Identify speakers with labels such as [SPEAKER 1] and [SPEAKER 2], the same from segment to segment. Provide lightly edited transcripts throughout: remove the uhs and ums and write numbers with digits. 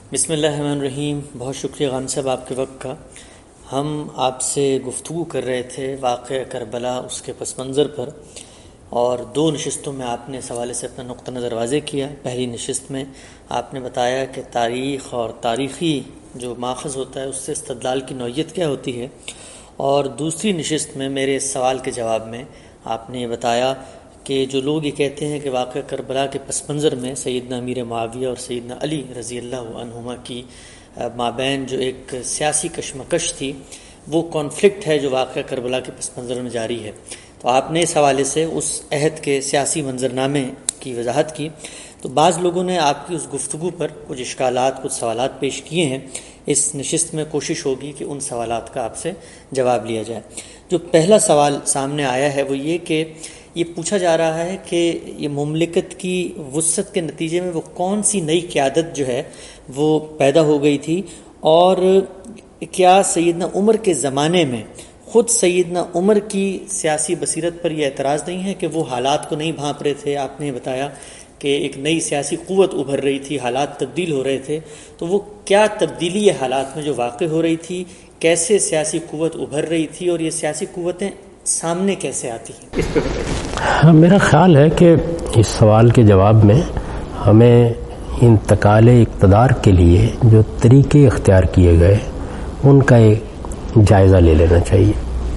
[SPEAKER 1] بسم اللہ الرحمن الرحیم. بہت شکریہ خان صاحب آپ کے وقت کا. ہم آپ سے گفتگو کر رہے تھے واقعہ کربلا اس کے پس منظر پر، اور 2 نشستوں میں آپ نے اس حوالے سے اپنا نقطہ نظر واضح کیا. پہلی نشست میں آپ نے بتایا کہ تاریخ اور تاریخی جو ماخذ ہوتا ہے اس سے استدلال کی نوعیت کیا ہوتی ہے، اور دوسری نشست میں میرے اس سوال کے جواب میں آپ نے یہ بتایا کہ جو لوگ یہ کہتے ہیں کہ واقعہ کربلا کے پس منظر میں سیدنا امیر معاویہ اور سیدنا علی رضی اللہ عنہما کی مابین جو ایک سیاسی کشمکش تھی، وہ کانفلکٹ ہے جو واقعہ کربلا کے پس منظر میں جاری ہے. تو آپ نے اس حوالے سے اس عہد کے سیاسی منظرنامے کی وضاحت کی. تو بعض لوگوں نے آپ کی اس گفتگو پر کچھ اشکالات، کچھ سوالات پیش کیے ہیں. اس نشست میں کوشش ہوگی کہ ان سوالات کا آپ سے جواب لیا جائے. جو پہلا سوال سامنے آیا ہے وہ یہ کہ یہ پوچھا جا رہا ہے کہ یہ مملکت کی وسعت کے نتیجے میں وہ کون سی نئی قیادت جو ہے وہ پیدا ہو گئی تھی، اور کیا سیدنا عمر کے زمانے میں خود سیدنا عمر کی سیاسی بصیرت پر یہ اعتراض نہیں ہے کہ وہ حالات کو نہیں بھانپ رہے تھے. آپ نے بتایا کہ ایک نئی سیاسی قوت ابھر رہی تھی، حالات تبدیل ہو رہے تھے. تو وہ کیا تبدیلی ہے حالات میں جو واقع ہو رہی تھی، کیسے سیاسی قوت ابھر رہی تھی، اور یہ سیاسی قوتیں سامنے کیسے آتی ہیں، اس پہ بتائیے.
[SPEAKER 2] میرا خیال ہے کہ اس سوال کے جواب میں ہمیں انتقال اقتدار کے لیے جو طریقے اختیار کیے گئے ان کا ایک جائزہ لے لینا چاہیے.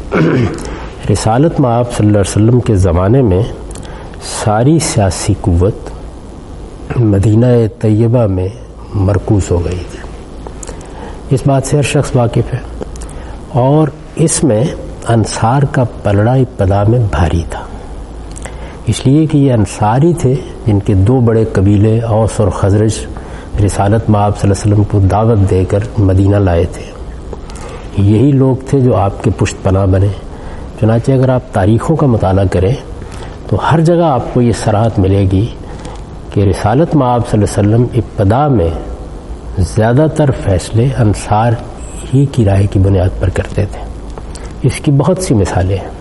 [SPEAKER 2] رسالت مآب صلی اللہ علیہ وسلم کے زمانے میں ساری سیاسی قوت مدینہ طیبہ میں مرکوز ہو گئی تھی. اس بات سے ہر شخص واقف ہے، اور اس میں انصار کا پلڑا ابتدا میں بھاری تھا، اس لیے کہ یہ انصاری تھے جن کے 2 بڑے قبیلے اوس اور خزرج رسالت مآب صلی اللہ علیہ وسلم کو دعوت دے کر مدینہ لائے تھے. یہی لوگ تھے جو آپ کے پشت پناہ بنے. چنانچہ اگر آپ تاریخوں کا مطالعہ کریں تو ہر جگہ آپ کو یہ صراحت ملے گی کہ رسالت مآب صلی اللہ علیہ وسلم ابتدا میں زیادہ تر فیصلے انصار ہی کی رائے کی بنیاد پر کرتے تھے. اس کی بہت سی مثالیں ہیں.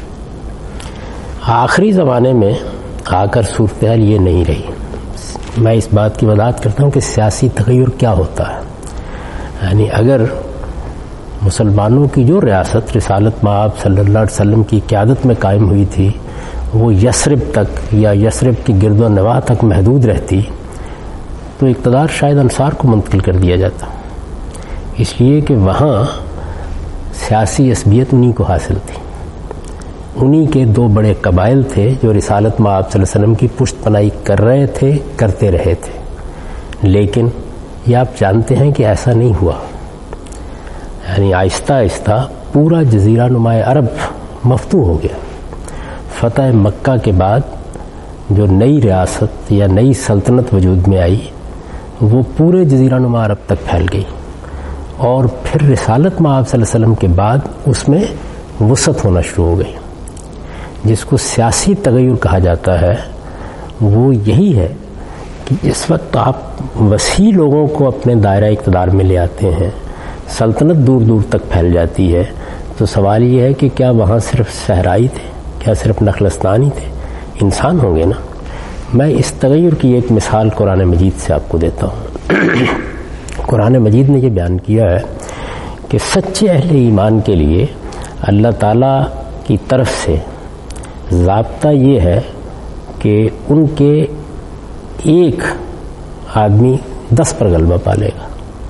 [SPEAKER 2] آخری زمانے میں آ کر صورتحال یہ نہیں رہی. میں اس بات کی وضاحت کرتا ہوں کہ سیاسی تغیر کیا ہوتا ہے. یعنی اگر مسلمانوں کی جو ریاست رسالت مآب صلی اللہ علیہ وسلم کی قیادت میں قائم ہوئی تھی وہ یثرب تک یا یثرب کی گرد و نواح تک محدود رہتی تو اقتدار شاید انصار کو منتقل کر دیا جاتا، اس لیے کہ وہاں سیاسی عصبیت انہی کو حاصل تھی. انہی کے 2 بڑے قبائل تھے جو رسالت مآب صلی اللہ علیہ وسلم کی پشت پناہی کر رہے تھے، کرتے رہے تھے. لیکن یہ آپ جانتے ہیں کہ ایسا نہیں ہوا. یعنی آہستہ آہستہ پورا جزیرہ نما عرب مفتوح ہو گیا. فتح مکہ کے بعد جو نئی ریاست یا نئی سلطنت وجود میں آئی وہ پورے جزیرہ نما عرب تک پھیل گئی، اور پھر رسالت مآب صلی اللہ علیہ وسلم کے بعد اس میں وسعت ہونا شروع ہو گئی. جس کو سیاسی تغیر کہا جاتا ہے وہ یہی ہے کہ اس وقت آپ وسیع لوگوں کو اپنے دائرہ اقتدار میں لے آتے ہیں، سلطنت دور دور تک پھیل جاتی ہے. تو سوال یہ ہے کہ کیا وہاں صرف صحرائی تھے، کیا صرف نخلستانی تھے؟ انسان ہوں گے نا. میں اس تغیر کی ایک مثال قرآن مجید سے آپ کو دیتا ہوں. قرآن مجید نے یہ بیان کیا ہے کہ سچے اہل ایمان کے لیے اللہ تعالیٰ کی طرف سے ضابطہ یہ ہے کہ ان کے ایک آدمی 10 پر غلبہ پالے گا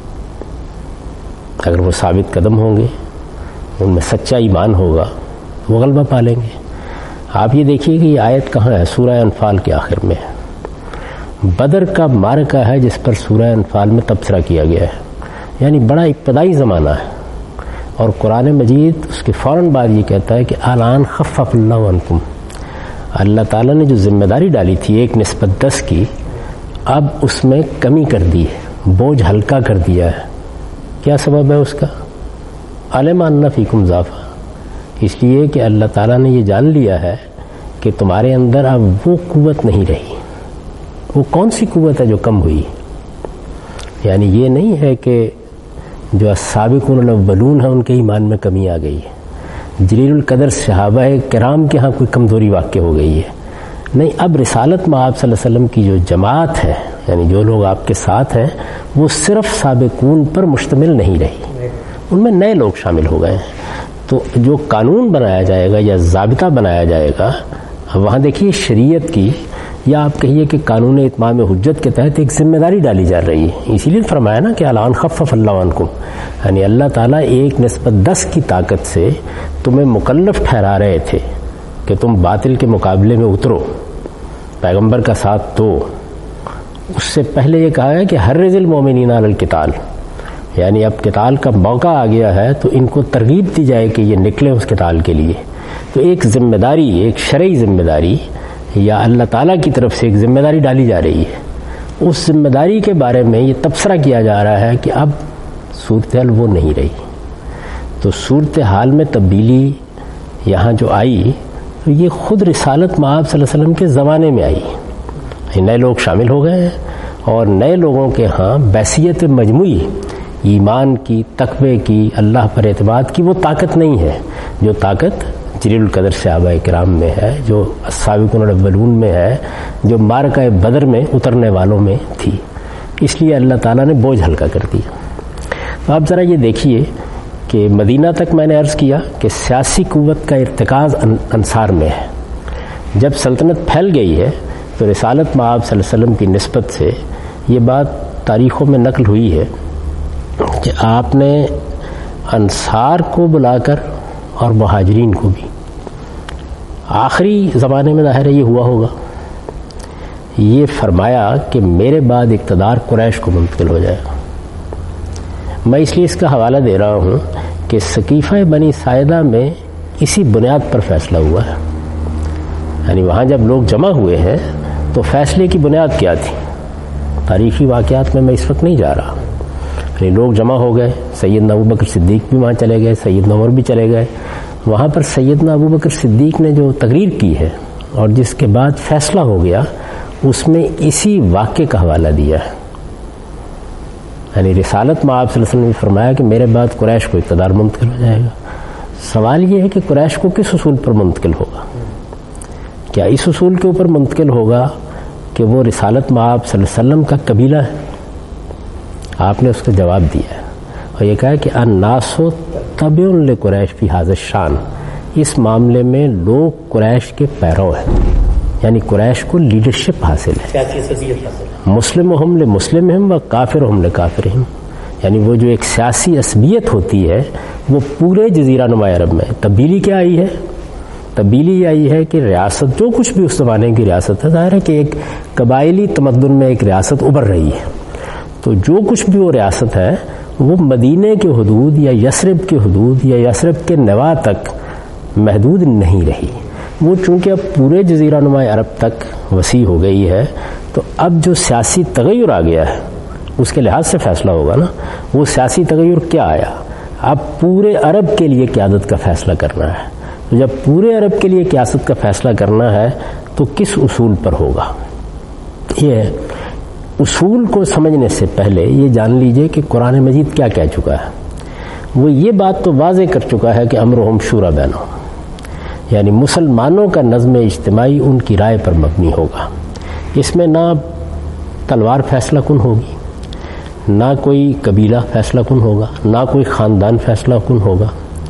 [SPEAKER 2] اگر وہ ثابت قدم ہوں گے، ان میں سچا ایمان ہوگا، وہ غلبہ پالیں گے. آپ یہ دیکھیے کہ یہ آیت کہاں ہے؟ سورہ انفال کے آخر میں ہے. بدر کا معرکہ ہے جس پر سورہ انفال میں تبصرہ کیا گیا ہے. یعنی بڑا ابتدائی زمانہ ہے، اور قرآن مجید اس کے فوراً بعد یہ کہتا ہے کہ الان خفف اللہ عنکم. اللہ تعالیٰ نے جو ذمہ داری ڈالی تھی 1:10 کی، اب اس میں کمی کر دی ہے، بوجھ ہلکا کر دیا ہے. کیا سبب ہے اس کا؟ علم ان فیکم ضعفا. اس لیے کہ اللہ تعالیٰ نے یہ جان لیا ہے کہ تمہارے اندر اب وہ قوت نہیں رہی. وہ کون سی قوت ہے جو کم ہوئی؟ یعنی یہ نہیں ہے کہ جو السابقون الاولون ہیں ان کے ایمان میں کمی آ گئی ہے، جلیل القدر صحابہ کرام کے ہاں کوئی کمزوری واقع ہو گئی ہے. نہیں، اب رسالت مآب صلی اللہ علیہ وسلم کی جو جماعت ہے، یعنی جو لوگ آپ کے ساتھ ہیں، وہ صرف سابقون پر مشتمل نہیں رہی، ان میں نئے لوگ شامل ہو گئے ہیں۔ تو جو قانون بنایا جائے گا یا ضابطہ بنایا جائے گا، وہاں دیکھیے شریعت کی یا آپ کہیے کہ قانون اتمام حجت کے تحت ایک ذمہ داری ڈالی جا رہی ہے۔ اسی لیے فرمایا نا کہ الان خفف اللہ عنکم، یعنی اللہ تعالیٰ 1:10 کی طاقت سے تمہیں مکلف ٹھہرا رہے تھے کہ تم باطل کے مقابلے میں اترو، پیغمبر کا ساتھ دو۔ اس سے پہلے یہ کہا ہے کہ حرض المومنین علی القتال، یعنی اب قتال کا موقع آ گیا ہے تو ان کو ترغیب دی جائے کہ یہ نکلے اس قتال کے لیے۔ تو ایک ذمہ داری، ایک شرعی ذمہ داری یا اللہ تعالیٰ کی طرف سے ایک ذمہ داری ڈالی جا رہی ہے۔ اس ذمہ داری کے بارے میں یہ تبصرہ کیا جا رہا ہے کہ اب صورتحال وہ نہیں رہی۔ تو صورتحال میں تبدیلی یہاں جو آئی تو یہ خود رسالت مآب صلی اللہ علیہ وسلم کے زمانے میں آئی۔ نئے لوگ شامل ہو گئے ہیں اور نئے لوگوں کے ہاں بحثیت مجموعی ایمان کی، تقوی کی، اللہ پر اعتماد کی وہ طاقت نہیں ہے جو طاقت جلیل القدر صحابہ کرام میں ہے، جو السابقون الاولون میں ہے، جو معرکہ بدر میں اترنے والوں میں تھی۔ اس لیے اللہ تعالیٰ نے بوجھ ہلکا کر دیا۔ تو آپ ذرا یہ دیکھیے کہ مدینہ تک میں نے عرض کیا کہ سیاسی قوت کا ارتکاز انصار میں ہے۔ جب سلطنت پھیل گئی ہے تو رسالت مآب صلی اللہ علیہ وسلم کی نسبت سے یہ بات تاریخوں میں نقل ہوئی ہے کہ آپ نے انصار کو بلا کر اور مہاجرین کو بھی، آخری زمانے میں ظاہر ہے یہ ہوا ہوگا، یہ فرمایا کہ میرے بعد اقتدار قریش کو منتقل ہو جائے گا۔ میں اس لیے اس کا حوالہ دے رہا ہوں کہ سقیفہ بنی ساعدہ میں اسی بنیاد پر فیصلہ ہوا ہے، یعنی وہاں جب لوگ جمع ہوئے ہیں تو فیصلے کی بنیاد کیا تھی؟ تاریخی واقعات میں اس وقت نہیں جا رہا، یعنی لوگ جمع ہو گئے، سیدنا ابوبکر صدیق بھی وہاں چلے گئے، سیدنا عمر بھی چلے گئے۔ وہاں پر سیدنا ابوبکر صدیق نے جو تقریر کی ہے اور جس کے بعد فیصلہ ہو گیا، اس میں اسی واقعے کا حوالہ دیا ہے، یعنی رسالت میں آپ صلی اللہ علیہ وسلم نے فرمایا کہ میرے بعد قریش کو اقتدار منتقل ہو جائے گا۔ سوال یہ ہے کہ قریش کو کس اصول پر منتقل ہوگا؟ کیا اس اصول کے اوپر منتقل ہوگا کہ وہ رسالت میں آپ صلی اللہ علیہ وسلم کا قبیلہ ہے؟ آپ نے اس کا جواب دیا ہے اور یہ کہا کہ الناس تبع لقریش فی ھذا الشان، اس معاملے میں لوگ قریش کے پیرو ہیں، یعنی قریش کو لیڈرشپ حاصل ہے، مسلمہم لمسلمہم و کافرہم لکافرہم، یعنی وہ جو ایک سیاسی عصبیت ہوتی ہے وہ پورے جزیرہ نما عرب میں۔ تبدیلی کیا آئی ہے؟ تبدیلی یہ آئی ہے کہ ریاست، جو کچھ بھی اس زمانے کی ریاست ہے، ظاہر ہے کہ ایک قبائلی تمدن میں ایک ریاست ابھر رہی ہے، تو جو کچھ بھی وہ ریاست ہے وہ مدینے کے حدود یا یثرب کے حدود یا یثرب کے نواح تک محدود نہیں رہی۔ وہ چونکہ اب پورے جزیرہ نما عرب تک وسیع ہو گئی ہے، تو اب جو سیاسی تغیر آ گیا ہے اس کے لحاظ سے فیصلہ ہوگا نا۔ وہ سیاسی تغیر کیا آیا؟ اب پورے عرب کے لیے قیادت کا فیصلہ کرنا ہے۔ تو جب پورے عرب کے لیے قیادت کا فیصلہ کرنا ہے تو کس اصول پر ہوگا؟ یہ اصول کو سمجھنے سے پہلے یہ جان لیجئے کہ قرآن مجید کیا کہہ چکا ہے۔ وہ یہ بات تو واضح کر چکا ہے کہ امرہم شورا بینہم، یعنی مسلمانوں کا نظم اجتماعی ان کی رائے پر مبنی ہوگا۔ اس میں نہ تلوار فیصلہ کن ہوگی، نہ کوئی قبیلہ فیصلہ کن ہوگا، نہ کوئی خاندان فیصلہ کن ہوگا،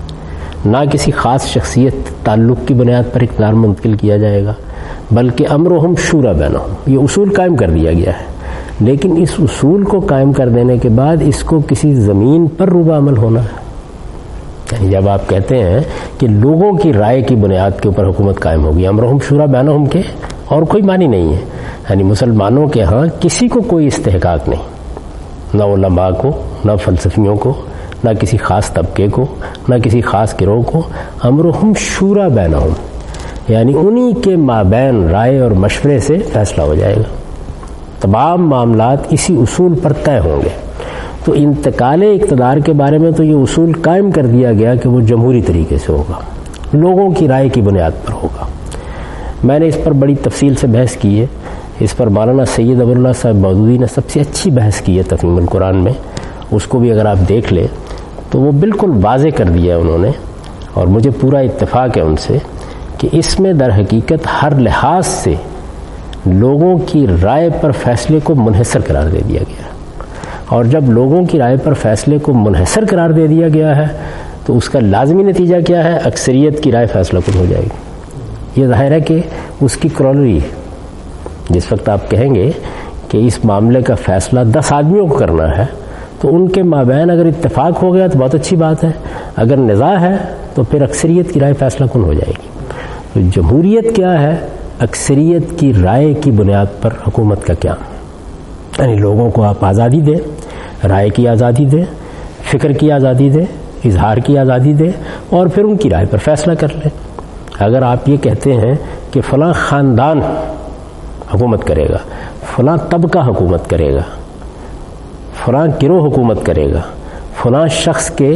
[SPEAKER 2] نہ کسی خاص شخصیت تعلق کی بنیاد پر اقتدار منتقل کیا جائے گا، بلکہ امرہم شورا بینہم، یہ اصول قائم کر دیا گیا ہے۔ لیکن اس اصول کو قائم کر دینے کے بعد اس کو کسی زمین پر روبہ عمل ہونا ہے، یعنی جب آپ کہتے ہیں کہ لوگوں کی رائے کی بنیاد کے اوپر حکومت قائم ہوگی، امرہم شورا بینہم کے اور کوئی معنی نہیں ہے، یعنی مسلمانوں کے ہاں کسی کو کوئی استحقاق نہیں، نہ علماء کو، نہ فلسفیوں کو، نہ کسی خاص طبقے کو، نہ کسی خاص گروہ کو۔ امرہم شورا بینہم، یعنی انہی کے مابین رائے اور مشورے سے فیصلہ ہو جائے گا، تمام معاملات اسی اصول پر طے ہوں گے۔ تو انتقال اقتدار کے بارے میں تو یہ اصول قائم کر دیا گیا کہ وہ جمہوری طریقے سے ہوگا، لوگوں کی رائے کی بنیاد پر ہوگا۔ میں نے اس پر بڑی تفصیل سے بحث کی ہے، اس پر مولانا سید ابو اللہ صاحب مودودی نے سب سے اچھی بحث کی ہے تفہیم القرآن میں، اس کو بھی اگر آپ دیکھ لیں تو وہ بالکل واضح کر دیا ہے انہوں نے، اور مجھے پورا اتفاق ہے ان سے کہ اس میں در حقیقت ہر لحاظ سے لوگوں کی رائے پر فیصلے کو منحصر قرار دے دیا گیا ہے۔ اور جب لوگوں کی رائے پر فیصلے کو منحصر قرار دے دیا گیا ہے تو اس کا لازمی نتیجہ کیا ہے؟ اکثریت کی رائے فیصلہ کن ہو جائے گی. یہ ظاہر ہے کہ اس کی کرولری ہے. جس وقت آپ کہیں گے کہ اس معاملے کا فیصلہ 10 آدمیوں کو کرنا ہے تو ان کے مابین اگر اتفاق ہو گیا تو بہت اچھی بات ہے، اگر نزاع ہے تو پھر اکثریت کی رائے فیصلہ کن ہو جائے گی. تو جمہوریت کیا ہے؟ اکثریت کی رائے کی بنیاد پر حکومت کا قیام. یعنی لوگوں کو آپ آزادی دیں، رائے کی آزادی دیں، فکر کی آزادی دیں، اظہار کی آزادی دیں، اور پھر ان کی رائے پر فیصلہ کر لیں. اگر آپ یہ کہتے ہیں کہ فلاں خاندان حکومت کرے گا، فلاں طبقہ حکومت کرے گا، فلاں گروہ حکومت کرے گا، فلاں شخص کے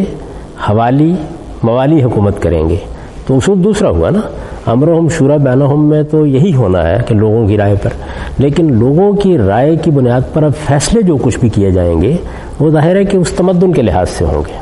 [SPEAKER 2] موالی حکومت کریں گے، تو اصول دوسرا ہوا نا. امرہم شورا بینہم میں تو یہی ہونا ہے کہ لوگوں کی رائے پر، لیکن لوگوں کی رائے کی بنیاد پر اب فیصلے جو کچھ بھی کیے جائیں گے وہ ظاہر ہے کہ اس تمدن کے لحاظ سے ہوں گے.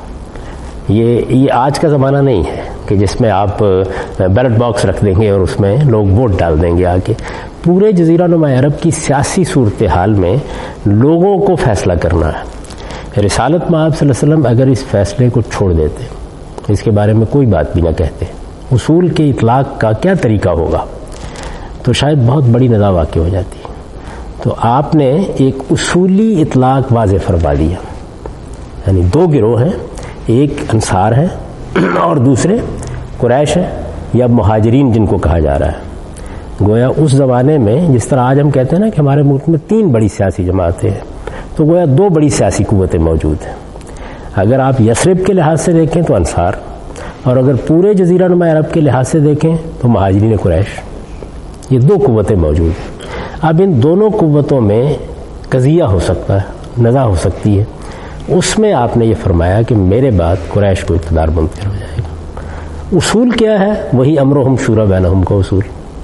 [SPEAKER 2] یہ آج کا زمانہ نہیں ہے کہ جس میں آپ بیلٹ باکس رکھ دیں گے اور اس میں لوگ ووٹ ڈال دیں گے آ کے. پورے جزیرہ نما عرب کی سیاسی صورتحال میں لوگوں کو فیصلہ کرنا ہے. رسالت مآب صلی اللہ علیہ وسلم اگر اس فیصلے کو چھوڑ دیتے، اس کے بارے میں کوئی بات بھی نہ کہتے، اصول کے اطلاق کا کیا طریقہ ہوگا، تو شاید بہت بڑی نزاع واقع ہو جاتی. تو آپ نے ایک اصولی اطلاق واضح فرما دیا. یعنی 2 گروہ ہیں، ایک انصار ہے اور دوسرے قریش ہیں یا مہاجرین جن کو کہا جا رہا ہے. گویا اس زمانے میں جس طرح آج ہم کہتے ہیں نا کہ ہمارے ملک میں 3 بڑی سیاسی جماعتیں ہیں، تو گویا 2 بڑی سیاسی قوتیں موجود ہیں. اگر آپ یثرب کے لحاظ سے دیکھیں تو انصار، اور اگر پورے جزیرہ نما عرب کے لحاظ سے دیکھیں تو مہاجرین قریش. یہ 2 قوتیں موجود ہیں. اب ان دونوں قوتوں میں قضیہ ہو سکتا ہے، نزاع ہو سکتی ہے. اس میں آپ نے یہ فرمایا کہ میرے بعد قریش کو اقتدار منتقل ہو جائے گا. اصول کیا ہے؟ وہی امرہم شورا بینہم کا اصول.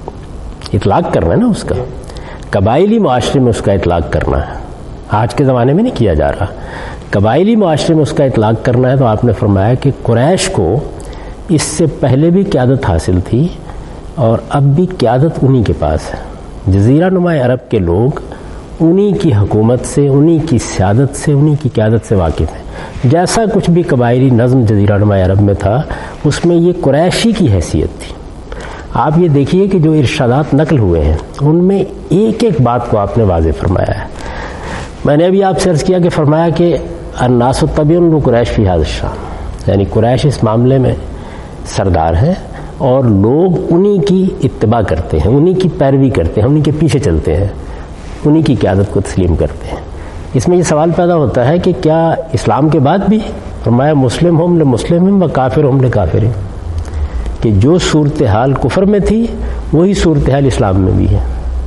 [SPEAKER 2] اطلاق کرنا ہے نا اس کا، قبائلی معاشرے میں اس کا اطلاق کرنا ہے. آج کے زمانے میں نہیں کیا جا رہا. قبائلی معاشرے میں اس کا اطلاق کرنا ہے. تو آپ نے فرمایا کہ قریش کو اس سے پہلے بھی قیادت حاصل تھی اور اب بھی قیادت انہی کے پاس ہے. جزیرہ نما عرب کے لوگ انہی کی حکومت سے، انہی کی سیادت سے، انہی کی قیادت سے واقف ہیں. جیسا کچھ بھی قبائلی نظم جزیرہ نما عرب میں تھا اس میں یہ قریشی کی حیثیت تھی. آپ یہ دیکھیے کہ جو ارشادات نقل ہوئے ہیں ان میں ایک ایک بات کو آپ نے واضح فرمایا ہے. میں نے ابھی آپ سے عرض کیا کہ فرمایا کہ الناس تبع قریش فی ھذا الشأن، یعنی قریش اس معاملے میں سردار ہیں اور لوگ انہی کی اتباع کرتے ہیں، انہی کی پیروی کرتے ہیں، انہی کے پیچھے چلتے ہیں، انہی کی قیادت کو تسلیم کرتے ہیں. اس میں یہ سوال پیدا ہوتا ہے کہ کیا اسلام کے بعد بھی فرمایا مسلم ہم لمسلم و کافر ہم لکافر، کہ جو صورتحال کفر میں تھی وہی صورتحال اسلام میں بھی ہے.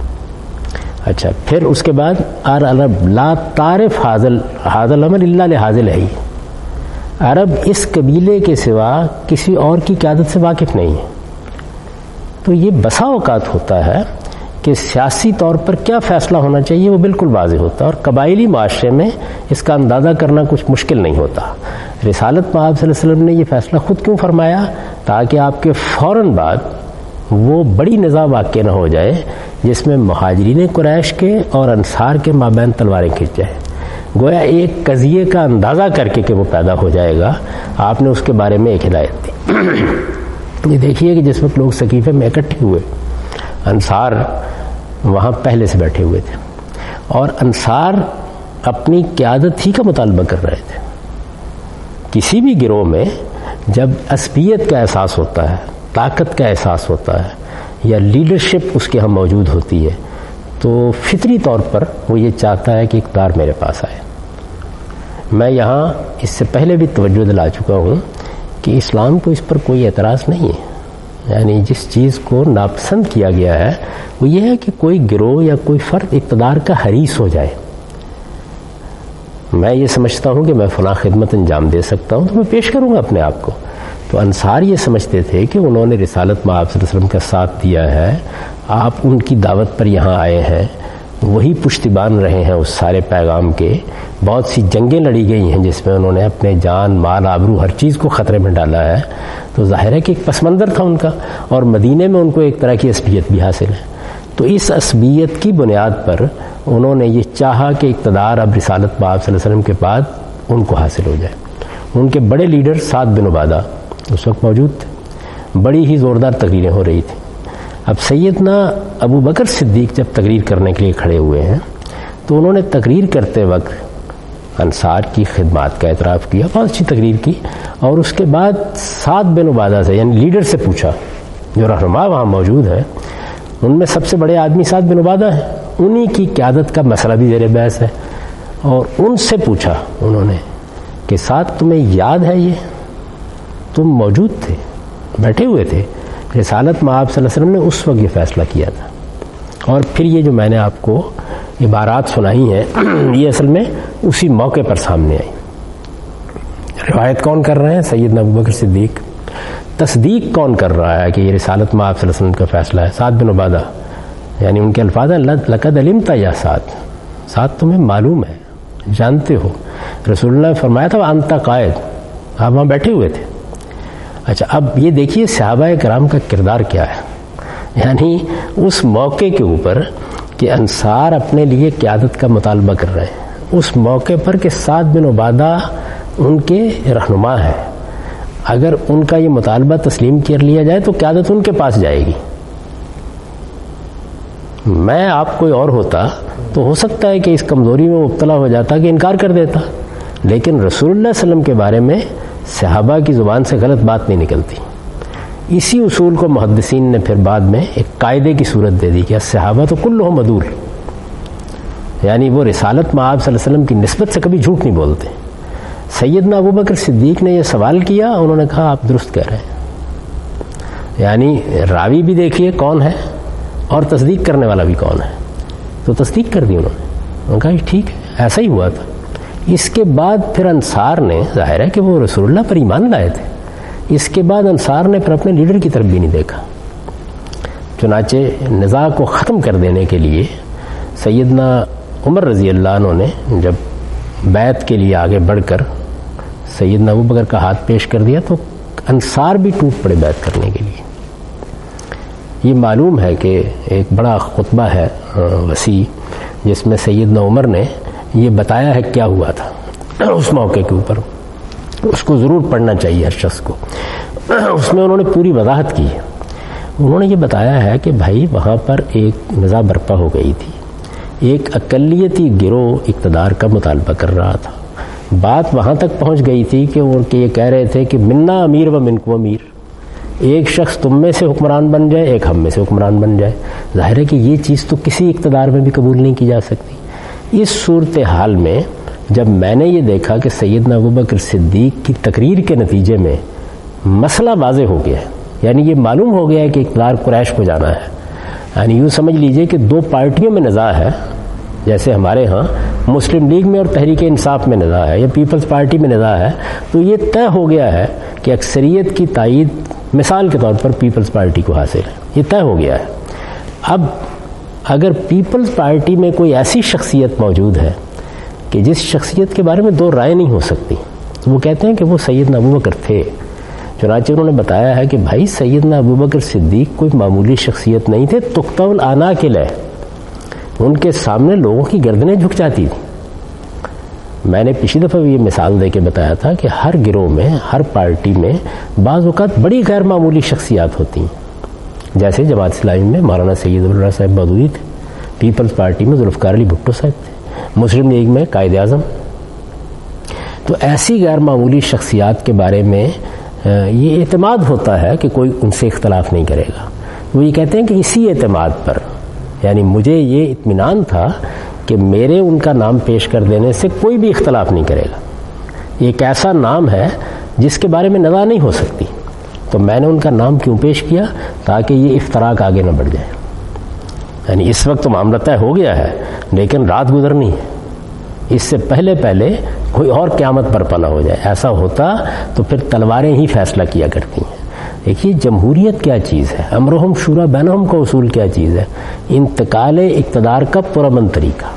[SPEAKER 2] اچھا، پھر اس کے بعد عرب لا تعرف ھذا الامر الا لھذا الحی، عرب اس قبیلے کے سوا کسی اور کی قیادت سے واقف نہیں ہے. تو یہ بسا اوقات ہوتا ہے کہ سیاسی طور پر کیا فیصلہ ہونا چاہیے وہ بالکل واضح ہوتا ہے، اور قبائلی معاشرے میں اس کا اندازہ کرنا کچھ مشکل نہیں ہوتا. رسالت مآب صلی اللہ علیہ وسلم نے یہ فیصلہ خود کیوں فرمایا؟ تاکہ آپ کے فوراً بعد وہ بڑی نزاع واقع نہ ہو جائے جس میں مہاجرین قریش کے اور انصار کے مابین تلواریں کھنچ جائیں. گویا ایک قضیے کا اندازہ کر کے کہ وہ پیدا ہو جائے گا، آپ نے اس کے بارے میں ایک ہدایت دی. یہ دیکھیے کہ جس وقت لوگ سقیفے میں اکٹھے ہوئے، انصار وہاں پہلے سے بیٹھے ہوئے تھے اور انصار اپنی قیادت ہی کا مطالبہ کر رہے تھے. کسی بھی گروہ میں جب عصبیت کا احساس ہوتا ہے، طاقت کا احساس ہوتا ہے یا لیڈرشپ اس کے ہم موجود ہوتی ہے تو فطری طور پر وہ یہ چاہتا ہے کہ اقتدار میرے پاس آئے. میں یہاں اس سے پہلے بھی توجہ دلا چکا ہوں کہ اسلام کو اس پر کوئی اعتراض نہیں ہے. یعنی جس چیز کو ناپسند کیا گیا ہے وہ یہ ہے کہ کوئی گروہ یا کوئی فرد اقتدار کا حریص ہو جائے. میں یہ سمجھتا ہوں کہ میں فلاں خدمت انجام دے سکتا ہوں تو میں پیش کروں گا اپنے آپ کو. تو انصار یہ سمجھتے تھے کہ انہوں نے رسالت مآب صلی اللہ علیہ وسلم کا ساتھ دیا ہے، آپ ان کی دعوت پر یہاں آئے ہیں، وہی پشتیبان رہے ہیں اس سارے پیغام کے. بہت سی جنگیں لڑی گئی ہیں جس میں انہوں نے اپنے جان، مال، آبرو ہر چیز کو خطرے میں ڈالا ہے. تو ظاہر ہے کہ ایک پس منظر تھا ان کا، اور مدینے میں ان کو ایک طرح کی عصبیت بھی حاصل ہے. تو اس عصبیت کی بنیاد پر انہوں نے یہ چاہا کہ اقتدار اب رسالت پاک صلی اللہ علیہ وسلم کے بعد ان کو حاصل ہو جائے. ان کے بڑے لیڈر سعد بن عبادہ اس وقت موجود تھے. بڑی ہی زوردار تقریریں ہو رہی تھیں. اب سیدنا ابو بکر صدیق جب تقریر کرنے کے لیے کھڑے ہوئے ہیں تو انہوں نے تقریر کرتے وقت انصار کی خدمات کا اعتراف کیا, بہت اچھی تقریر کی, اور اس کے بعد سعد بن عبادہ سے یعنی لیڈر سے پوچھا, جو رہنما وہاں موجود ہے ان میں سب سے بڑے آدمی سعد بن عبادہ ہیں, انہی کی قیادت کا مسئلہ بھی زیر بحث ہے, اور ان سے پوچھا انہوں نے کہ سعد تمہیں یاد ہے یہ, تم موجود تھے, بیٹھے ہوئے تھے, رسالت میں آپ صلی اللہ علیہ وسلم نے اس وقت یہ فیصلہ کیا تھا. اور پھر یہ جو میں نے آپ کو عبارات سنائی ہیں یہ اصل میں اسی موقع پر سامنے آئی. روایت کون کر رہے ہیں؟ سیدنا ابو بکر صدیق. تصدیق کون کر رہا ہے کہ یہ رسالت میں آپ صلی اللہ علیہ وسلم کا فیصلہ ہے؟ سعد بن عبادہ. یعنی ان کے الفاظ ہیں لقد علمت یا سعد, سعد تمہیں معلوم ہے, جانتے ہو. رسول اللہ نے فرمایا تھا انت قائد, آپ وہاں بیٹھے ہوئے تھے. اچھا, اب یہ دیکھیے صحابہ کرام کا کردار کیا ہے. یعنی اس موقع کے اوپر کہ انصار اپنے لیے قیادت کا مطالبہ کر رہے ہیں, اس موقع پر کہ سعد بن عبادہ ان کے رہنما ہے, اگر ان کا یہ مطالبہ تسلیم کر لیا جائے تو قیادت ان کے پاس جائے گی. میں آپ کوئی اور ہوتا تو ہو سکتا ہے کہ اس کمزوری میں مبتلا ہو جاتا کہ انکار کر دیتا, لیکن رسول اللہ صلی اللہ علیہ وسلم کے بارے میں صحابہ کی زبان سے غلط بات نہیں نکلتی. اسی اصول کو محدثین نے پھر بعد میں ایک قاعدے کی صورت دے دی کہ صحابہ تو کلہم عدول, یعنی وہ رسالت میں آپ صلی اللہ علیہ وسلم کی نسبت سے کبھی جھوٹ نہیں بولتے. سیدنا ابو بکر صدیق نے یہ سوال کیا, انہوں نے کہا آپ درست کہہ رہے ہیں. یعنی راوی بھی دیکھیے کون ہے اور تصدیق کرنے والا بھی کون ہے, تو تصدیق کر دی انہوں نے کہا ٹھیک ہے ایسا ہی ہوا تھا. اس کے بعد پھر انصار نے, ظاہر ہے کہ وہ رسول اللہ پر ایمان لائے تھے, اس کے بعد انصار نے پھر اپنے لیڈر کی طرف بھی نہیں دیکھا. چنانچہ نزاع کو ختم کر دینے کے لیے سیدنا عمر رضی اللہ عنہ نے جب بیعت کے لیے آگے بڑھ کر سیدنا ابو بکر کا ہاتھ پیش کر دیا تو انصار بھی ٹوٹ پڑے بیعت کرنے کے لیے. یہ معلوم ہے کہ ایک بڑا خطبہ ہے وسیع جس میں سیدنا عمر نے یہ بتایا ہے کیا ہوا تھا اس موقع کے اوپر, اس کو ضرور پڑھنا چاہیے ہر شخص کو. اس میں انہوں نے پوری وضاحت کی ہے. انہوں نے یہ بتایا ہے کہ بھائی وہاں پر ایک نزاع برپا ہو گئی تھی, ایک اقلیتی گروہ اقتدار کا مطالبہ کر رہا تھا. بات وہاں تک پہنچ گئی تھی کہ وہ یہ کہہ رہے تھے کہ منا امیر و منکم امیر, ایک شخص تم میں سے حکمران بن جائے, ایک ہم میں سے حکمران بن جائے. ظاہر ہے کہ یہ چیز تو کسی اقتدار میں بھی قبول نہیں کی جا سکتی. اس صورتحال میں جب میں نے یہ دیکھا کہ سیدنا ابوبکر صدیق کی تقریر کے نتیجے میں مسئلہ واضح ہو گیا ہے, یعنی یہ معلوم ہو گیا ہے کہ اقتدار قریش کو جانا ہے. یعنی یوں سمجھ لیجئے کہ دو پارٹیوں میں نزاع ہے, جیسے ہمارے ہاں مسلم لیگ میں اور تحریک انصاف میں نزاع ہے یا پیپلز پارٹی میں نزاع ہے, تو یہ طے ہو گیا ہے کہ اکثریت کی تائید مثال کے طور پر پیپلز پارٹی کو حاصل ہے, یہ طے ہو گیا ہے. اب اگر پیپلز پارٹی میں کوئی ایسی شخصیت موجود ہے کہ جس شخصیت کے بارے میں دو رائے نہیں ہو سکتی, تو وہ کہتے ہیں کہ وہ سیدنا ابوبکر تھے. چنانچہ انہوں نے بتایا ہے کہ بھائی سیدنا ابوبکر صدیق کوئی معمولی شخصیت نہیں تھے, تقطع العناق لہ, ان کے سامنے لوگوں کی گردنیں جھک جاتی تھیں. میں نے پچھلی دفعہ بھی یہ مثال دے کے بتایا تھا کہ ہر گروہ میں, ہر پارٹی میں بعض اوقات بڑی غیر معمولی شخصیات ہوتی ہیں. جیسے جماعت اسلامی میں مولانا سید اللہ صاحب بادوی تھے, پیپلز پارٹی میں ذوالفقار علی بھٹو صاحب تھے, مسلم لیگ میں قائد اعظم. تو ایسی غیر معمولی شخصیات کے بارے میں یہ اعتماد ہوتا ہے کہ کوئی ان سے اختلاف نہیں کرے گا. وہ یہ کہتے ہیں کہ اسی اعتماد پر, یعنی مجھے یہ اطمینان تھا کہ میرے ان کا نام پیش کر دینے سے کوئی بھی اختلاف نہیں کرے گا. ایک ایسا نام ہے جس کے بارے میں نزاع نہیں ہو سکتی, تو میں نے ان کا نام کیوں پیش کیا, تاکہ یہ افتراق آگے نہ بڑھ جائے. یعنی اس وقت تو معاملہ طے ہو گیا ہے, لیکن رات گزرنی ہے, اس سے پہلے کوئی اور قیامت برپا نہ ہو جائے. ایسا ہوتا تو پھر تلواریں ہی فیصلہ کیا کرتی ہیں. دیکھیے جمہوریت کیا چیز ہے, امرہم شورا بینہم کا اصول کیا چیز ہے, انتقال اقتدار کا پرامن طریقہ.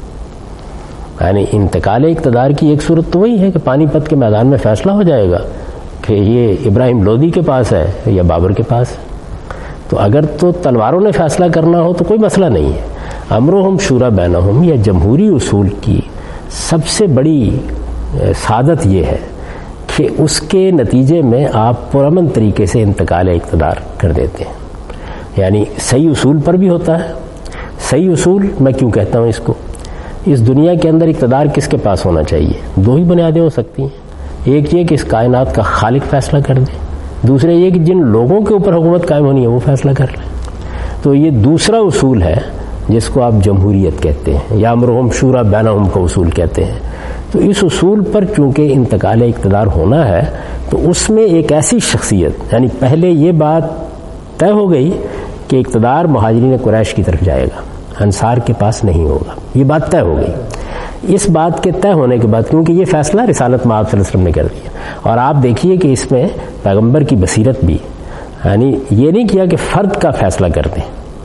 [SPEAKER 2] یعنی انتقال اقتدار کی ایک صورت تو وہی ہے کہ پانی پت کے میدان میں فیصلہ ہو جائے گا کہ یہ ابراہیم لودھی کے پاس ہے یا بابر کے پاس. تو اگر تو تلواروں نے فیصلہ کرنا ہو تو کوئی مسئلہ نہیں ہے. امرہم شورا بینہم یا جمہوری اصول کی سب سے بڑی سعادت یہ ہے کہ اس کے نتیجے میں آپ پرامن طریقے سے انتقال اقتدار کر دیتے ہیں. یعنی صحیح اصول پر بھی ہوتا ہے. صحیح اصول میں کیوں کہتا ہوں اس کو؟ اس دنیا کے اندر اقتدار کس کے پاس ہونا چاہیے؟ دو ہی بنیادیں ہو سکتی ہیں. ایک یہ کہ اس کائنات کا خالق فیصلہ کر دے، دوسرے یہ کہ جن لوگوں کے اوپر حکومت قائم ہونی ہے وہ فیصلہ کر لیں. تو یہ دوسرا اصول ہے جس کو آپ جمہوریت کہتے ہیں یا امرہم شورا بینہم کا اصول کہتے ہیں. تو اس اصول پر چونکہ انتقال اقتدار ہونا ہے تو اس میں ایک ایسی شخصیت، یعنی پہلے یہ بات طے ہو گئی کہ اقتدار مہاجرین قریش کی طرف جائے گا، انصار کے پاس نہیں ہوگا، یہ بات طے ہو گئی. اس بات کے طے ہونے کے بعد کیونکہ یہ فیصلہ رسالت میں آپ صلی اللہ علیہ وسلم نے کر دیا، اور آپ دیکھیے کہ اس میں پیغمبر کی بصیرت بھی، یعنی یہ نہیں کیا کہ فرد کا فیصلہ کر دیں،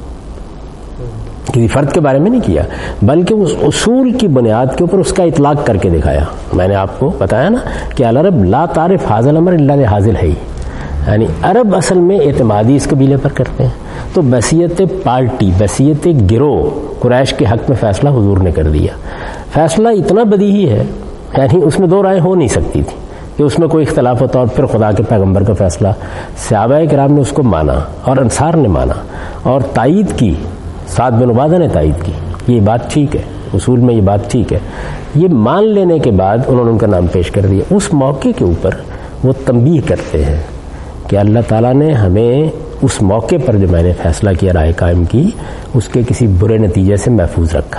[SPEAKER 2] کسی فرد کے بارے میں نہیں کیا، بلکہ اس اصول کی بنیاد کے اوپر اس کا اطلاق کر کے دکھایا. میں نے آپ کو بتایا نا کہ العرب لا تعرف ھذا الامر الا لحاذل ہے، یعنی عرب اصل میں اعتمادی اس قبیلے پر کرتے ہیں. تو بصیت پارٹی، بصیت گروہ قریش کے حق میں فیصلہ حضور نے کر دیا. فیصلہ اتنا بدیہی ہے، یعنی اس میں دو رائے ہو نہیں سکتی تھی کہ اس میں کوئی اختلاف ہوتا، اور پھر خدا کے پیغمبر کا فیصلہ. صحابہ کرام نے اس کو مانا اور انصار نے مانا اور تائید کی. سعد بن عبادہ نے تائید کی، یہ بات ٹھیک ہے، اصول میں یہ بات ٹھیک ہے. یہ مان لینے کے بعد انہوں نے ان کا نام پیش کر دیا. اس موقع کے اوپر وہ تنبیہ کرتے ہیں کہ اللہ تعالیٰ نے ہمیں اس موقع پر جو میں نے فیصلہ کیا، رائے قائم کی، اس کے کسی برے نتیجے سے محفوظ رکھا.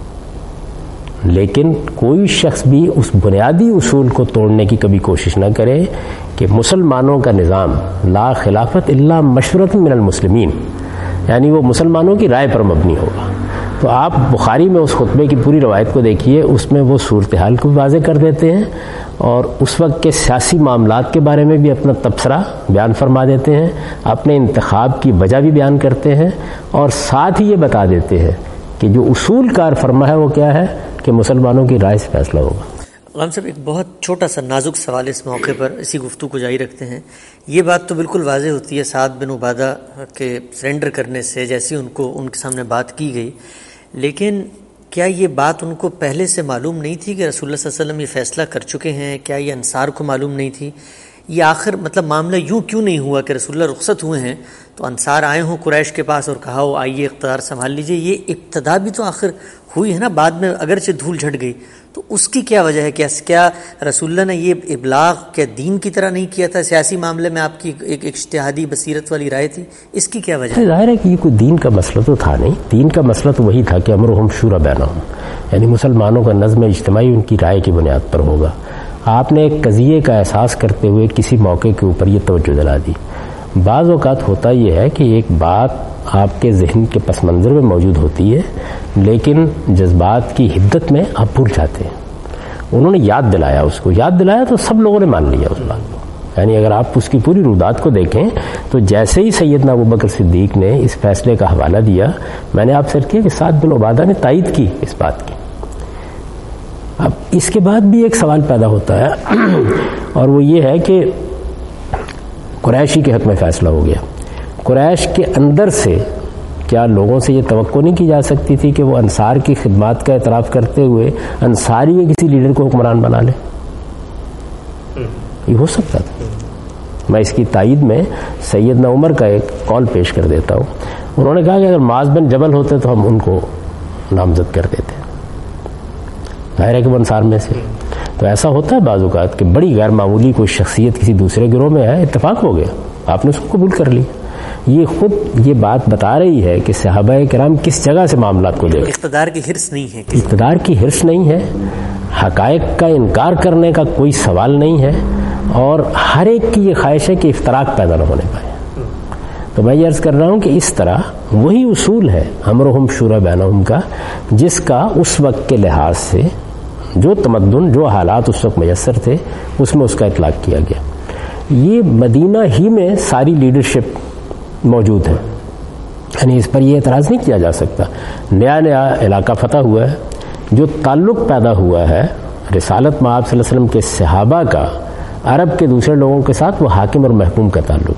[SPEAKER 2] لیکن کوئی شخص بھی اس بنیادی اصول کو توڑنے کی کبھی کوشش نہ کرے کہ مسلمانوں کا نظام لا خلافت الا مشورۃ من المسلمین، یعنی وہ مسلمانوں کی رائے پر مبنی ہوگا. تو آپ بخاری میں اس خطبے کی پوری روایت کو دیکھیے، اس میں وہ صورتحال کو واضح کر دیتے ہیں اور اس وقت کے سیاسی معاملات کے بارے میں بھی اپنا تبصرہ بیان فرما دیتے ہیں، اپنے انتخاب کی وجہ بھی بیان کرتے ہیں، اور ساتھ ہی یہ بتا دیتے ہیں کہ جو اصول کار فرما ہے وہ کیا ہے کہ مسلمانوں کی رائے سے فیصلہ ہوگا.
[SPEAKER 1] غلام صاحب، ایک بہت چھوٹا سا نازک سوال اس موقع پر اسی گفتگو کو جاری رکھتے ہیں. یہ بات تو بالکل واضح ہوتی ہے سعد بن عبادہ کے سرنڈر کرنے سے، جیسی ان کے سامنے بات کی گئی، لیکن کیا یہ بات ان کو پہلے سے معلوم نہیں تھی کہ رسول اللہ صلی اللہ علیہ وسلم یہ فیصلہ کر چکے ہیں؟ کیا یہ انصار کو معلوم نہیں تھی؟ یہ آخر معاملہ یوں کیوں نہیں ہوا کہ رسول اللہ رخصت ہوئے ہیں تو انصار آئے ہوں قریش کے پاس اور کہا ہو آئیے اقتدار سنبھال لیجئے؟ یہ ابتدا بھی تو آخر ہوئی ہے نا، بعد میں اگرچہ دھول جھٹ گئی، تو اس کی کیا وجہ ہے؟ کیا رسول اللہ نے یہ ابلاغ کیا دین کی طرح نہیں کیا تھا؟ سیاسی معاملے میں آپ کی ایک اجتہادی بصیرت والی رائے تھی، اس کی کیا وجہ ہے؟
[SPEAKER 2] ظاہر ہے کہ یہ کوئی دین کا مسئلہ تو تھا نہیں. دین کا مسئلہ تو وہی تھا کہ امرہم شورا بینہم، یعنی مسلمانوں کا نظم اجتماعی ان کی رائے کی بنیاد پر ہوگا. آپ نے ایک قضیے کا احساس کرتے ہوئے کسی موقع کے اوپر یہ توجہ دلا دی. بعض اوقات ہوتا یہ ہے کہ ایک بات آپ کے ذہن کے پس منظر میں موجود ہوتی ہے لیکن جذبات کی حدت میں آپ بھول جاتے ہیں. انہوں نے یاد دلایا، اس کو یاد دلایا تو سب لوگوں نے مان لیا اس بات کو. یعنی اگر آپ اس کی پوری رودات کو دیکھیں تو جیسے ہی سیدنا ابوبکر صدیق نے اس فیصلے کا حوالہ دیا، میں نے آپ سے کیا کہ سعد بن عبادہ نے تائید کی اس بات کی. اب اس کے بعد بھی ایک سوال پیدا ہوتا ہے اور وہ یہ ہے کہ قریشی کے حق میں فیصلہ ہو گیا. قریش کے اندر سے کیا لوگوں سے یہ توقع نہیں کی جا سکتی تھی کہ وہ انصار کی خدمات کا اعتراف کرتے ہوئے انصاری کے کسی لیڈر کو حکمران بنا لے؟ یہ ہو سکتا تھا. میں اس کی تائید میں سیدنا عمر کا ایک قول پیش کر دیتا ہوں. انہوں نے کہا کہ اگر معاذ بن جبل ہوتے تو ہم ان کو نامزد کر دیتے. ظاہر ہے کہ وہ انصار میں سے. تو ایسا ہوتا ہے بعض اوقات کہ بڑی غیر معمولی کوئی شخصیت کسی دوسرے گروہ میں ہے، اتفاق ہو گیا، آپ نے اس کو قبول کر لی. یہ خود یہ بات بتا رہی ہے کہ صحابہ کرام کس جگہ سے معاملات کو دیکھتے.
[SPEAKER 1] اقتدار کی حرص نہیں ہے،
[SPEAKER 2] اقتدار کی حرص نہیں ہے، حقائق کا انکار کرنے کا کوئی سوال نہیں ہے، اور ہر ایک کی یہ خواہش ہے کہ افتراق پیدا نہ ہونے پائے. تو میں یہ عرض کر رہا ہوں کہ اس طرح وہی اصول ہے امرہم شورا بینہم کا، جس کا اس وقت کے لحاظ سے جو تمدن، جو حالات اس وقت میسر تھے، اس میں اس کا اطلاق کیا گیا. یہ مدینہ ہی میں ساری لیڈرشپ موجود ہے، یعنی اس پر یہ اعتراض نہیں کیا جا سکتا. نیا نیا علاقہ فتح ہوا ہے، جو تعلق پیدا ہوا ہے رسالت میں آپ صلی اللہ علیہ وسلم کے صحابہ کا عرب کے دوسرے لوگوں کے ساتھ، وہ حاکم اور محکوم کا تعلق ہے.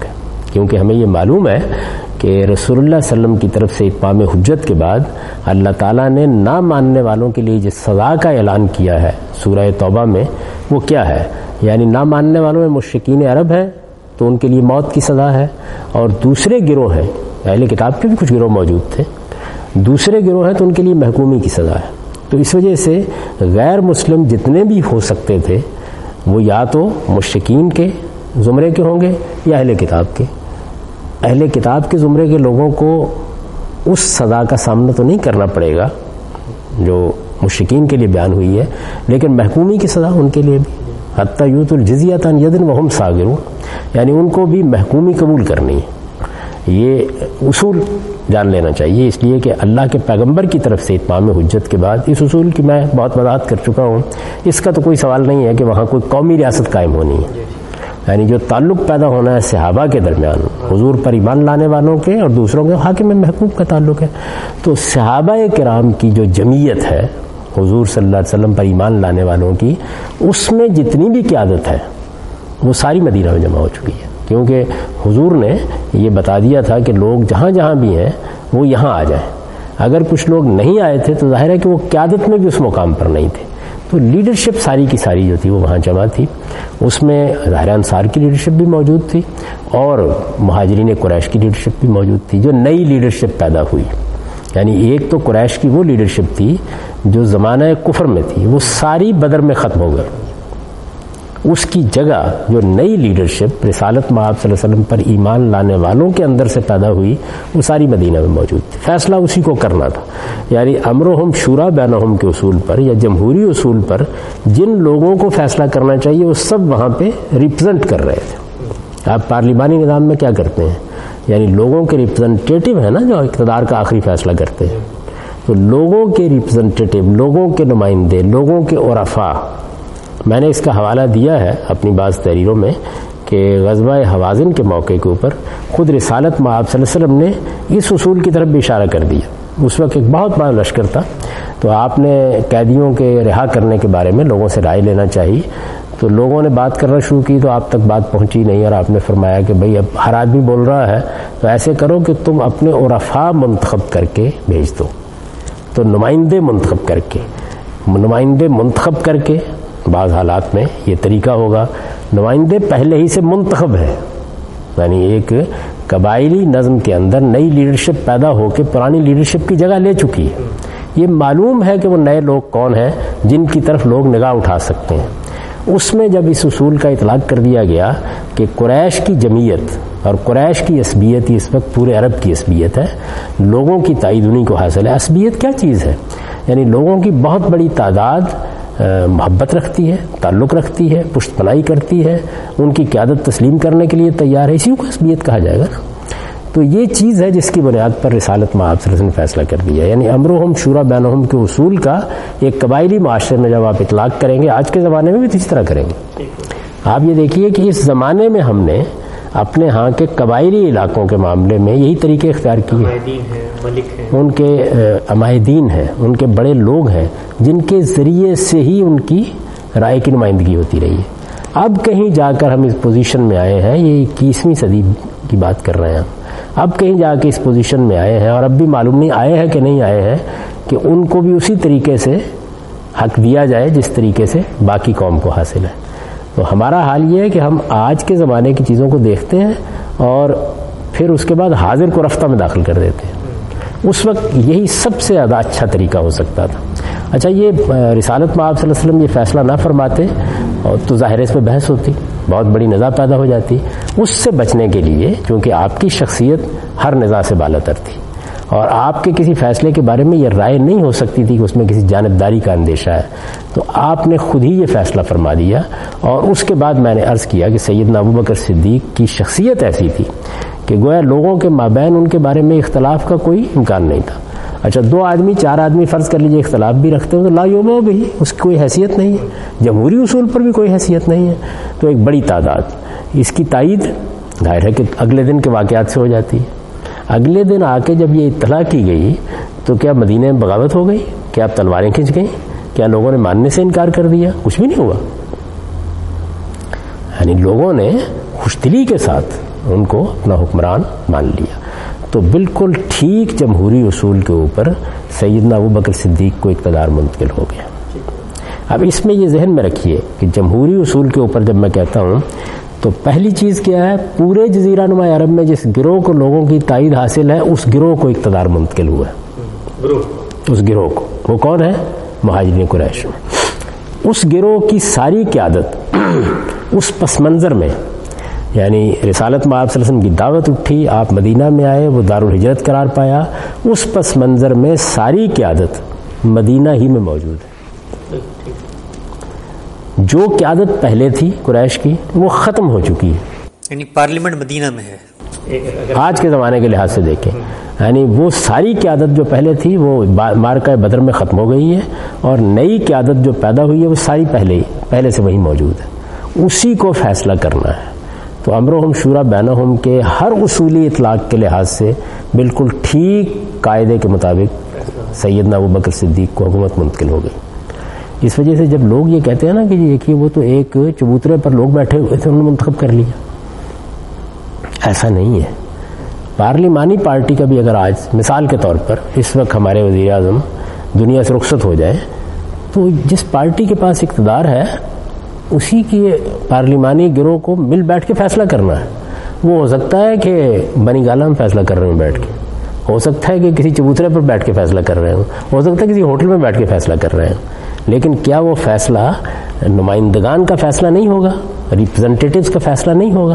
[SPEAKER 2] کیونکہ ہمیں یہ معلوم ہے کہ رسول اللہ صلی اللہ علیہ وسلم کی طرف سے اتمام حجت کے بعد اللہ تعالیٰ نے نہ ماننے والوں کے لیے جس سزا کا اعلان کیا ہے سورہ توبہ میں، وہ کیا ہے؟ یعنی نہ ماننے والوں میں مشرکین عرب ہیں تو ان کے لیے موت کی سزا ہے، اور دوسرے گروہ ہیں، اہل کتاب کے بھی کچھ گروہ موجود تھے، دوسرے گروہ ہیں تو ان کے لیے محکومی کی سزا ہے۔ تو اس وجہ سے غیر مسلم جتنے بھی ہو سکتے تھے وہ یا تو مشرکین کے زمرے کے ہوں گے یا اہل کتاب کے۔ اہل کتاب کے زمرے کے لوگوں کو اس سزا کا سامنا تو نہیں کرنا پڑے گا جو مشرکین کے لیے بیان ہوئی ہے، لیکن محکومی کی سزا ان کے لیے بھی، حتیٰ یؤتوا الجزیۃ عن ید وہم صاغرون، یعنی ان کو بھی محکومی قبول کرنی ہے۔ یہ اصول جان لینا چاہیے، اس لیے کہ اللہ کے پیغمبر کی طرف سے اتمام حجت کے بعد اس اصول کی میں بہت وضاحت کر چکا ہوں، اس کا تو کوئی سوال نہیں ہے کہ وہاں کوئی قومی ریاست قائم ہونی ہے، یعنی جو تعلق پیدا ہونا ہے صحابہ کے درمیان، حضور پر ایمان لانے والوں کے اور دوسروں کے حاکم محکوم کا تعلق ہے، تو صحابہ کرام کی جو جمعیت ہے حضور صلی اللہ علیہ وسلم پر ایمان لانے والوں کی، اس میں جتنی بھی قیادت ہے وہ ساری مدینہ میں جمع ہو چکی ہے، کیونکہ حضور نے یہ بتا دیا تھا کہ لوگ جہاں جہاں بھی ہیں وہ یہاں آ جائیں۔ اگر کچھ لوگ نہیں آئے تھے تو ظاہر ہے کہ وہ قیادت میں بھی اس مقام پر نہیں تھے، تو لیڈرشپ ساری کی ساری جو تھی وہ وہاں جمع تھی۔ اس میں ظاہر انصار کی لیڈرشپ بھی موجود تھی اور مہاجرین قریش کی لیڈرشپ بھی موجود تھی، جو نئی لیڈرشپ پیدا ہوئی۔ یعنی ایک تو قریش کی وہ لیڈرشپ تھی جو زمانہ کفر میں تھی، وہ ساری بدر میں ختم ہو گئی، اس کی جگہ جو نئی لیڈرشپ رسالت مآب صلی اللہ علیہ وسلم پر ایمان لانے والوں کے اندر سے پیدا ہوئی وہ ساری مدینہ میں موجود تھی۔ فیصلہ اسی کو کرنا تھا، یعنی امرہم شورا بینہم کے اصول پر یا جمہوری اصول پر جن لوگوں کو فیصلہ کرنا چاہیے وہ سب وہاں پہ ریپرزینٹ کر رہے تھے۔ آپ پارلیمانی نظام میں کیا کرتے ہیں؟ یعنی لوگوں کے ریپرزینٹیٹیو ہیں نا جو اقتدار کا آخری فیصلہ کرتے ہیں، تو لوگوں کے ریپرزینٹیٹیو، لوگوں کے نمائندے، لوگوں کے عرفاء۔ میں نے اس کا حوالہ دیا ہے اپنی بعض تحریروں میں کہ غزوہ حوازن کے موقع کے اوپر خود رسالت مآب صلی اللہ علیہ وسلم نے اس اصول کی طرف بھی اشارہ کر دیا۔ اس وقت ایک بہت بڑا لشکر تھا، تو آپ نے قیدیوں کے رہا کرنے کے بارے میں لوگوں سے رائے لینا چاہیے، تو لوگوں نے بات کرنا شروع کی تو آپ تک بات پہنچی نہیں، اور آپ نے فرمایا کہ بھئی اب ہر آدمی بول رہا ہے تو ایسے کرو کہ تم اپنے عرفاء منتخب کر کے بھیج دو، تو نمائندے منتخب کر کے بعض حالات میں یہ طریقہ ہوگا، نمائندے پہلے ہی سے منتخب ہے، یعنی ایک قبائلی نظم کے اندر نئی لیڈرشپ پیدا ہو کے پرانی لیڈرشپ کی جگہ لے چکی ہے، یہ معلوم ہے کہ وہ نئے لوگ کون ہیں جن کی طرف لوگ نگاہ اٹھا سکتے ہیں۔ اس میں جب اس اصول کا اطلاق کر دیا گیا کہ قریش کی جمعیت اور قریش کی عصبیت اس وقت پورے عرب کی عصبیت ہے، لوگوں کی تائید انہیں کو حاصل ہے۔ عصبیت کیا چیز ہے؟ یعنی لوگوں کی بہت بڑی تعداد محبت رکھتی ہے، تعلق رکھتی ہے، پشت پناہی کرتی ہے، ان کی قیادت تسلیم کرنے کے لیے تیار ہے، اسی کو عصبیت کہا جائے گا نا۔ تو یہ چیز ہے جس کی بنیاد پر رسالت مآب صلی اللہ علیہ وسلم نے فیصلہ کر دیا، یعنی امرہم شورا بینہم کے اصول کا ایک قبائلی معاشرے میں جب آپ اطلاق کریں گے، آج کے زمانے میں بھی اسی طرح کریں گے۔ آپ یہ دیکھیے کہ اس زمانے میں ہم نے اپنے ہاں کے قبائلی علاقوں کے معاملے میں یہی طریقے اختیار کیے، ان کے عمائدین ہیں، ان کے بڑے لوگ ہیں جن کے ذریعے سے ہی ان کی رائے کی نمائندگی ہوتی رہی ہے۔ اب کہیں جا کر ہم اس پوزیشن میں آئے ہیں، یہ 21ویں صدی کی بات کر رہے ہیں، اب کہیں جا کے اس پوزیشن میں آئے ہیں، اور اب بھی معلوم نہیں آئے ہیں کہ نہیں آئے ہیں کہ ان کو بھی اسی طریقے سے حق دیا جائے جس طریقے سے باقی قوم کو حاصل ہے۔ تو ہمارا حال یہ ہے کہ ہم آج کے زمانے کی چیزوں کو دیکھتے ہیں اور پھر اس کے بعد حاضر کو رفتہ میں داخل کر دیتے ہیں۔ اس وقت یہی سب سے زیادہ اچھا طریقہ ہو سکتا تھا۔ اچھا، یہ رسالت مآب صلی اللہ علیہ وسلم یہ فیصلہ نہ فرماتے اور تو ظاہر اس پہ بحث ہوتی، بہت بڑی نزاع پیدا ہو جاتی۔ اس سے بچنے کے لیے، چونکہ آپ کی شخصیت ہر نزاع سے بالاتر تھی اور آپ کے کسی فیصلے کے بارے میں یہ رائے نہیں ہو سکتی تھی کہ اس میں کسی جانبداری کا اندیشہ ہے، تو آپ نے خود ہی یہ فیصلہ فرما دیا۔ اور اس کے بعد میں نے عرض کیا کہ سیدنا ابوبکر صدیق کی شخصیت ایسی تھی کہ گویا لوگوں کے مابین ان کے بارے میں اختلاف کا کوئی امکان نہیں تھا۔ اچھا، 2 آدمی 4 آدمی فرض کر لیجئے اختلاف بھی رکھتے ہو تو لا یوبا بھی، اس کی کوئی حیثیت نہیں ہے، جمہوری اصول پر بھی کوئی حیثیت نہیں ہے، تو ایک بڑی تعداد اس کی تائید ظاہر ہے کہ اگلے دن کے واقعات سے ہو جاتی ہے۔ اگلے دن آ کے جب یہ اطلاع کی گئی تو کیا مدینے میں بغاوت ہو گئی؟ کیا تلواریں کھنچ گئیں؟ کیا لوگوں نے ماننے سے انکار کر دیا؟ کچھ بھی نہیں ہوا، یعنی لوگوں نے خوش دلی کے ساتھ ان کو اپنا حکمران مان لیا. تو بالکل ٹھیک جمہوری اصول کے اوپر سیدنا ابوبکر صدیق کو اقتدار منتقل ہو گیا. اب اس میں یہ ذہن میں رکھیے کہ جمہوری اصول کے اوپر جب میں کہتا ہوں تو پہلی چیز کیا ہے, پورے جزیرہ نما عرب میں جس گروہ کو لوگوں کی تائید حاصل ہے اس گروہ کو اقتدار منتقل ہوا ہے. اس گروہ کو, وہ کون ہے؟ مہاجرین قریش. اس گروہ کی ساری قیادت اس پس منظر میں, یعنی رسالت میں آپ صلی اللہ علیہ وسلم کی دعوت اٹھی, آپ مدینہ میں آئے, وہ دارالہجرت قرار پایا, اس پس منظر میں ساری قیادت مدینہ ہی میں موجود ہے. جو قیادت پہلے تھی قریش کی وہ ختم ہو چکی ہے,
[SPEAKER 1] یعنی پارلیمنٹ مدینہ میں ہے
[SPEAKER 2] آج کے زمانے کے لحاظ سے دیکھیں. یعنی وہ ساری قیادت جو پہلے تھی وہ معرکہ بدر میں ختم ہو گئی ہے, اور نئی قیادت جو پیدا ہوئی ہے وہ ساری پہلے سے وہی موجود ہے. اسی کو فیصلہ کرنا ہے. تو امرہم شورا بینہم کے ہر اصولی اطلاق کے لحاظ سے بالکل ٹھیک قاعدے کے مطابق سیدنا ابوبکر صدیق کو حکومت منتقل ہو گئی. اس وجہ سے جب لوگ یہ کہتے ہیں نا کہ دیکھیے وہ تو ایک چبوترے پر لوگ بیٹھے ہوئے تھے, انہوں نے منتخب کر لیا, ایسا نہیں ہے. پارلیمانی پارٹی کا بھی اگر آج مثال کے طور پر اس وقت ہمارے وزیر اعظم دنیا سے رخصت ہو جائے تو جس پارٹی کے پاس اقتدار ہے اسی کی پارلیمانی گروہ کو مل بیٹھ کے فیصلہ کرنا ہے. وہ ہو سکتا ہے کہ بنی گالہ میں فیصلہ کر رہے ہوں بیٹھ کے, ہو سکتا ہے کہ کسی چبوترے پر بیٹھ کے فیصلہ کر رہے ہوں, ہو سکتا ہے کسی ہوٹل میں بیٹھ کے فیصلہ کر رہے ہوں, لیکن کیا وہ فیصلہ نمائندگان کا فیصلہ نہیں ہوگا, ریپرزنٹیٹیوز کا فیصلہ نہیں ہوگا؟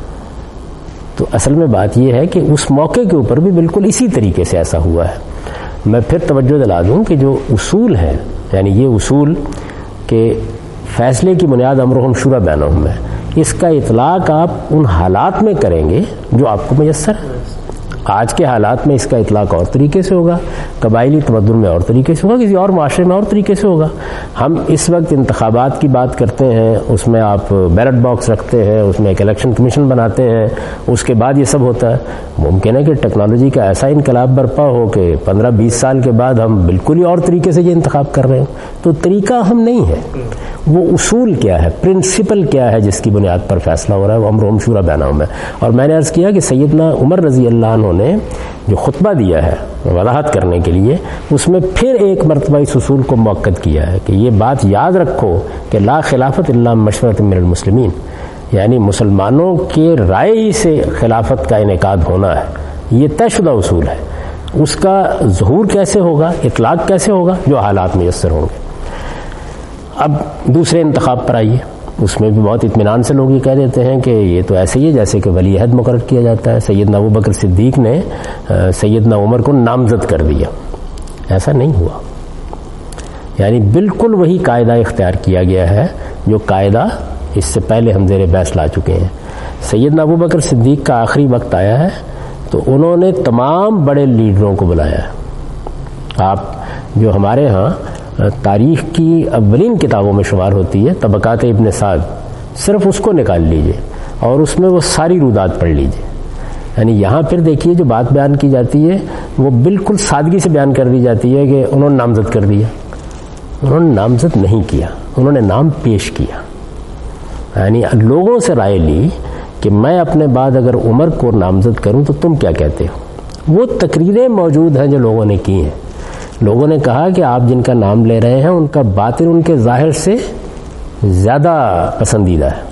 [SPEAKER 2] تو اصل میں بات یہ ہے کہ اس موقع کے اوپر بھی بالکل اسی طریقے سے ایسا ہوا ہے. میں پھر توجہ دلا دوں کہ جو اصول ہے, یعنی یہ اصول کہ فیصلے کی بنیاد امرہم شورا بینہم ہے, اس کا اطلاق آپ ان حالات میں کریں گے جو آپ کو میسر ہے. آج کے حالات میں اس کا اطلاق اور طریقے سے ہوگا, قبائلی تمدن میں اور طریقے سے ہوگا, کسی اور معاشرے میں اور طریقے سے ہوگا. ہم اس وقت انتخابات کی بات کرتے ہیں, اس میں آپ بیلٹ باکس رکھتے ہیں, اس میں ایک الیکشن کمیشن بناتے ہیں, اس کے بعد یہ سب ہوتا ہے. ممکن ہے کہ ٹیکنالوجی کا ایسا انقلاب برپا ہو کہ 15-20 سال کے بعد ہم بالکل ہی اور طریقے سے یہ انتخاب کر رہے ہیں. تو طریقہ ہم نہیں ہے, وہ اصول کیا ہے, پرنسپل کیا ہے جس کی بنیاد پر فیصلہ ہو رہا ہے, وہ امرہم شورا بینہم ہے. اور میں نے عرض کیا کہ سیدنا عمر رضی اللہ عنہ نے جو خطبہ دیا ہے وضاحت کرنے کے لیے, اس میں پھر ایک مرتبہ اس اصول کو مؤکد کیا ہے کہ یہ بات یاد رکھو کہ لا خلافت الا مشورۃ من المسلمین, یعنی مسلمانوں کے رائے ہی سے خلافت کا انعقاد ہونا ہے. یہ طے شدہ اصول ہے. اس کا ظہور کیسے ہوگا, اطلاق کیسے ہوگا, جو حالات میسر ہوں گے. اب دوسرے انتخاب پر آئیے, اس میں بھی بہت اطمینان سے لوگ یہ کہہ دیتے ہیں کہ یہ تو ایسے ہی ہے جیسے کہ ولی عہد مقرر کیا جاتا ہے. سیدنا ابوبکر صدیق نے سیدنا عمر کو نامزد کر دیا. ایسا نہیں ہوا. یعنی بالکل وہی قاعدہ اختیار کیا گیا ہے جو قاعدہ اس سے پہلے ہم زیر بحث لا چکے ہیں. سیدنا ابوبکر صدیق کا آخری وقت آیا ہے تو انہوں نے تمام بڑے لیڈروں کو بلایا ہے. آپ جو ہمارے ہاں تاریخ کی اولین کتابوں میں شمار ہوتی ہے طبقات ابن سعد, صرف اس کو نکال لیجئے اور اس میں وہ ساری رودات پڑھ لیجئے. یعنی یہاں پھر دیکھیے جو بات بیان کی جاتی ہے وہ بالکل سادگی سے بیان کر دی جاتی ہے کہ انہوں نے نامزد کر دیا. انہوں نے نامزد نہیں کیا, انہوں نے نام پیش کیا. یعنی لوگوں سے رائے لی کہ میں اپنے بعد اگر عمر کو نامزد کروں تو تم کیا کہتے ہو. وہ تقریریں موجود ہیں جو لوگوں نے کی ہیں. لوگوں نے کہا کہ آپ جن کا نام لے رہے ہیں ان کا باطن ان کے ظاہر سے زیادہ پسندیدہ ہے.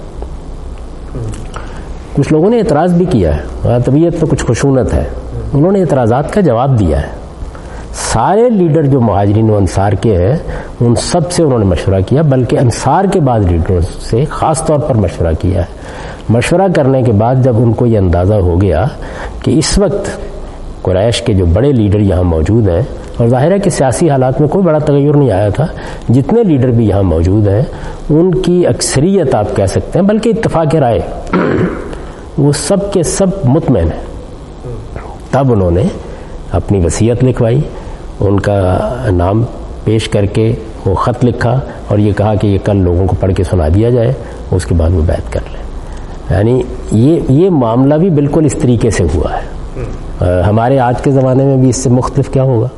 [SPEAKER 2] کچھ لوگوں نے اعتراض بھی کیا ہے, طبیعت پہ کچھ خشونت ہے, انہوں نے اعتراضات کا جواب دیا ہے. سارے لیڈر جو مہاجرین و انصار کے ہیں ان سب سے انہوں نے مشورہ کیا, بلکہ انصار کے بعد لیڈروں سے خاص طور پر مشورہ کیا ہے. مشورہ کرنے کے بعد جب ان کو یہ اندازہ ہو گیا کہ اس وقت قریش کے جو بڑے لیڈر یہاں موجود ہیں, اور ظاہر ہے کہ سیاسی حالات میں کوئی بڑا تغیر نہیں آیا تھا, جتنے لیڈر بھی یہاں موجود ہیں ان کی اکثریت آپ کہہ سکتے ہیں, بلکہ اتفاق رائے وہ سب کے سب مطمئن ہیں. تب انہوں نے اپنی وصیت لکھوائی, ان کا نام پیش کر کے وہ خط لکھا اور یہ کہا کہ یہ کل لوگوں کو پڑھ کے سنا دیا جائے, اس کے بعد وہ بیعت کر لیں. یعنی یہ معاملہ بھی بالکل اس طریقے سے ہوا ہے. ہمارے آج کے زمانے میں بھی اس سے مختلف کیا ہوگا.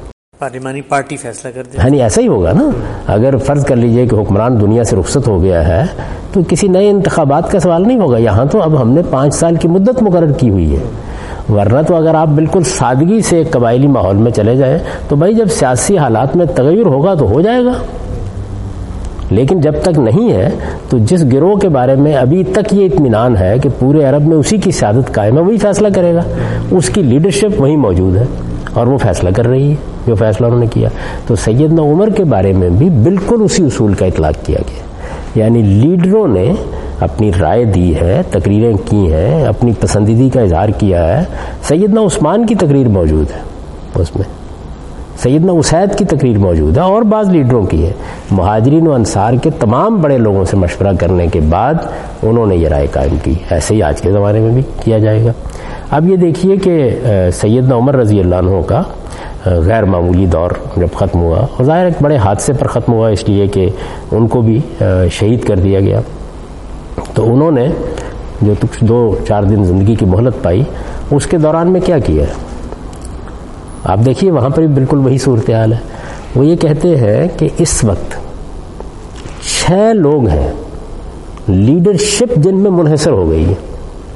[SPEAKER 1] پارلیمانی پارٹی فیصلہ کر دے.
[SPEAKER 2] ہاں نہیں ایسا ہی ہوگا نا. اگر فرض کر لیجئے کہ حکمران دنیا سے رخصت ہو گیا ہے تو کسی نئے انتخابات کا سوال نہیں ہوگا. یہاں تو اب ہم نے 5 سال کی مدت مقرر کی ہوئی ہے. ورنہ تو اگر آپ بالکل سادگی سے ایک قبائلی ماحول میں چلے جائیں تو بھائی جب سیاسی حالات میں تغیر ہوگا تو ہو جائے گا. لیکن جب تک نہیں ہے تو جس گروہ کے بارے میں ابھی تک یہ اطمینان ہے کہ پورے عرب میں اسی کی سیادت قائم ہے وہی فیصلہ کرے گا. اس کی لیڈرشپ وہی موجود ہے اور وہ فیصلہ کر رہی ہے جو فیصلہ انہوں نے کیا. تو سیدنا عمر کے بارے میں بھی بالکل اسی اصول کا اطلاق کیا گیا. یعنی لیڈروں نے اپنی رائے دی ہے, تقریریں کی ہیں, اپنی پسندیدگی کا اظہار کیا ہے. سیدنا عثمان کی تقریر موجود ہے اس میں, سیدنا اسید کی تقریر موجود ہے اور بعض لیڈروں کی ہے. مہاجرین و انصار کے تمام بڑے لوگوں سے مشورہ کرنے کے بعد انہوں نے یہ رائے قائم کی. ایسے ہی آج کے زمانے میں بھی کیا جائے گا. اب یہ دیکھیے کہ سیدنا عمر رضی اللہ عنہ کا غیر معمولی دور جب ختم ہوا, اور ظاہر ایک بڑے حادثے پر ختم ہوا اس لیے کہ ان کو بھی شہید کر دیا گیا. تو انہوں نے جو 2-4 دن زندگی کی مہلت پائی اس کے دوران میں کیا کیا ہے آپ دیکھیے. وہاں پر بھی بالکل وہی صورتحال ہے. وہ یہ کہتے ہیں کہ اس وقت 6 لوگ ہیں لیڈرشپ جن میں منحصر ہو گئی ہے.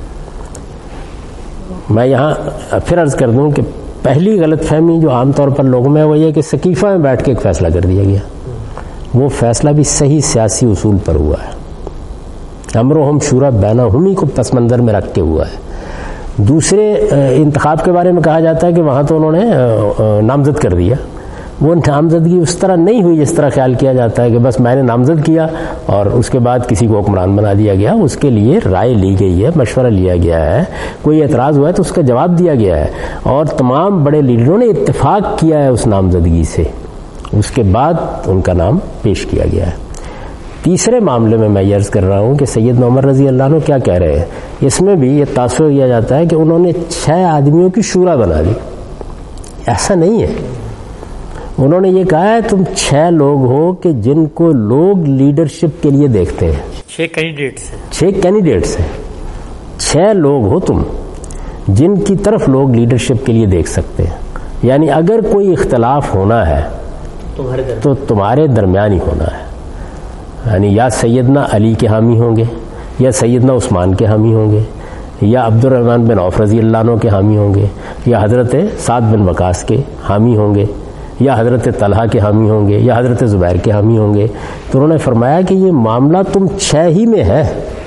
[SPEAKER 2] میں یہاں پھر عرض کر دوں کہ پہلی غلط فہمی جو عام طور پر لوگوں میں وہ یہ کہ سقیفہ میں بیٹھ کے ایک فیصلہ کر دیا گیا. وہ فیصلہ بھی صحیح سیاسی اصول پر ہوا ہے. امرہم شورا بینہم کو پس منظر میں رکھ کے ہوا ہے. دوسرے انتخاب کے بارے میں کہا جاتا ہے کہ وہاں تو انہوں نے نامزد کر دیا. وہ نامزدگی اس طرح نہیں ہوئی جس طرح خیال کیا جاتا ہے کہ بس میں نے نامزد کیا اور اس کے بعد کسی کو حکمران بنا دیا گیا. اس کے لیے رائے لی گئی ہے, مشورہ لیا گیا ہے, کوئی اعتراض ہوا ہے تو اس کا جواب دیا گیا ہے اور تمام بڑے لیڈروں نے اتفاق کیا ہے اس نامزدگی سے. اس کے بعد ان کا نام پیش کیا گیا ہے. تیسرے معاملے میں میں یہ عرض کر رہا ہوں کہ سیدنا عمر رضی اللہ عنہ کیا کہہ رہے ہیں. اس میں بھی یہ تاثر کیا جاتا ہے کہ انہوں نے 6 آدمیوں کی شورا بنا دی. ایسا نہیں ہے. انہوں نے یہ کہا ہے تم 6 لوگ ہو کہ جن کو لوگ لیڈرشپ کے لیے دیکھتے ہیں.
[SPEAKER 1] 6 کینڈیڈیٹس ہیں.
[SPEAKER 2] 6 کینڈیڈیٹس ہیں. 6 لوگ ہو تم جن کی طرف لوگ لیڈرشپ کے لیے دیکھ سکتے ہیں. یعنی اگر کوئی اختلاف ہونا ہے تو تمہارے درمیان ہی ہونا ہے. یعنی یا سیدنا علی کے حامی ہوں گے, یا سیدنا عثمان کے حامی ہوں گے, یا عبد الرحمن بن عوف رضی اللہ عنہ کے حامی ہوں گے, یا حضرت سعد بن وقاص کے حامی ہوں گے, یا حضرت طلحہ کے حامی ہوں گے, یا حضرت زبیر کے حامی ہوں گے. تو انہوں نے فرمایا کہ یہ معاملہ تم 6 ہی میں ہے,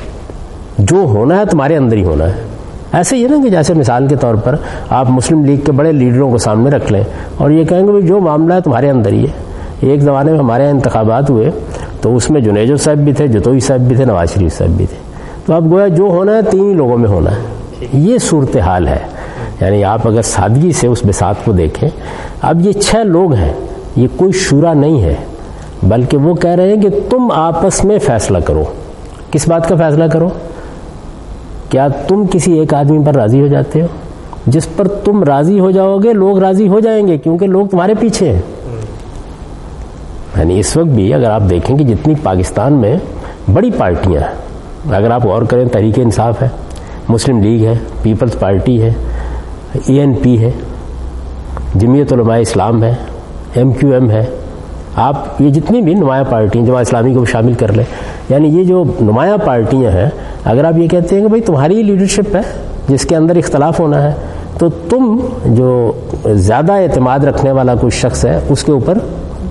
[SPEAKER 2] جو ہونا ہے تمہارے اندر ہی ہونا ہے. ایسے ہی ہے نا کہ جیسے مثال کے طور پر آپ مسلم لیگ کے بڑے لیڈروں کو سامنے رکھ لیں اور یہ کہیں گے بھائی جو معاملہ ہے تمہارے اندر ہی ہے. ایک زمانے میں ہمارے یہاں انتخابات ہوئے تو اس میں جنیجو صاحب بھی تھے, جتوئی صاحب بھی تھے, نواز شریف صاحب بھی تھے. تو اب گویا جو ہونا ہے 3 ہی لوگوں میں ہونا ہے. یہ صورتحال ہے. یعنی آپ اگر سادگی سے اس بساط کو دیکھیں, اب یہ 6 لوگ ہیں, یہ کوئی شورا نہیں ہے, بلکہ وہ کہہ رہے ہیں کہ تم آپس میں فیصلہ کرو. کس بات کا فیصلہ کرو؟ کیا تم کسی ایک آدمی پر راضی ہو جاتے ہو؟ جس پر تم راضی ہو جاؤ گے لوگ راضی ہو جائیں گے, کیونکہ لوگ تمہارے پیچھے ہیں. یعنی اس وقت بھی اگر آپ دیکھیں کہ جتنی پاکستان میں بڑی پارٹیاں ہیں, اگر آپ غور کریں تحریک انصاف ہے, مسلم لیگ ہے, پیپلز پارٹی ہے, ANP ہے, جمعیت علماء اسلام ہے, MQM ہے, آپ یہ جتنی بھی نمایاں پارٹیاں, جماعت اسلامی کو بھی شامل کر لیں, یعنی یہ جو نمایاں پارٹیاں ہیں, اگر آپ یہ کہتے ہیں کہ بھائی تمہاری ہی لیڈرشپ ہے جس کے اندر اختلاف ہونا ہے, تو تم جو زیادہ اعتماد رکھنے والا کوئی شخص ہے اس کے اوپر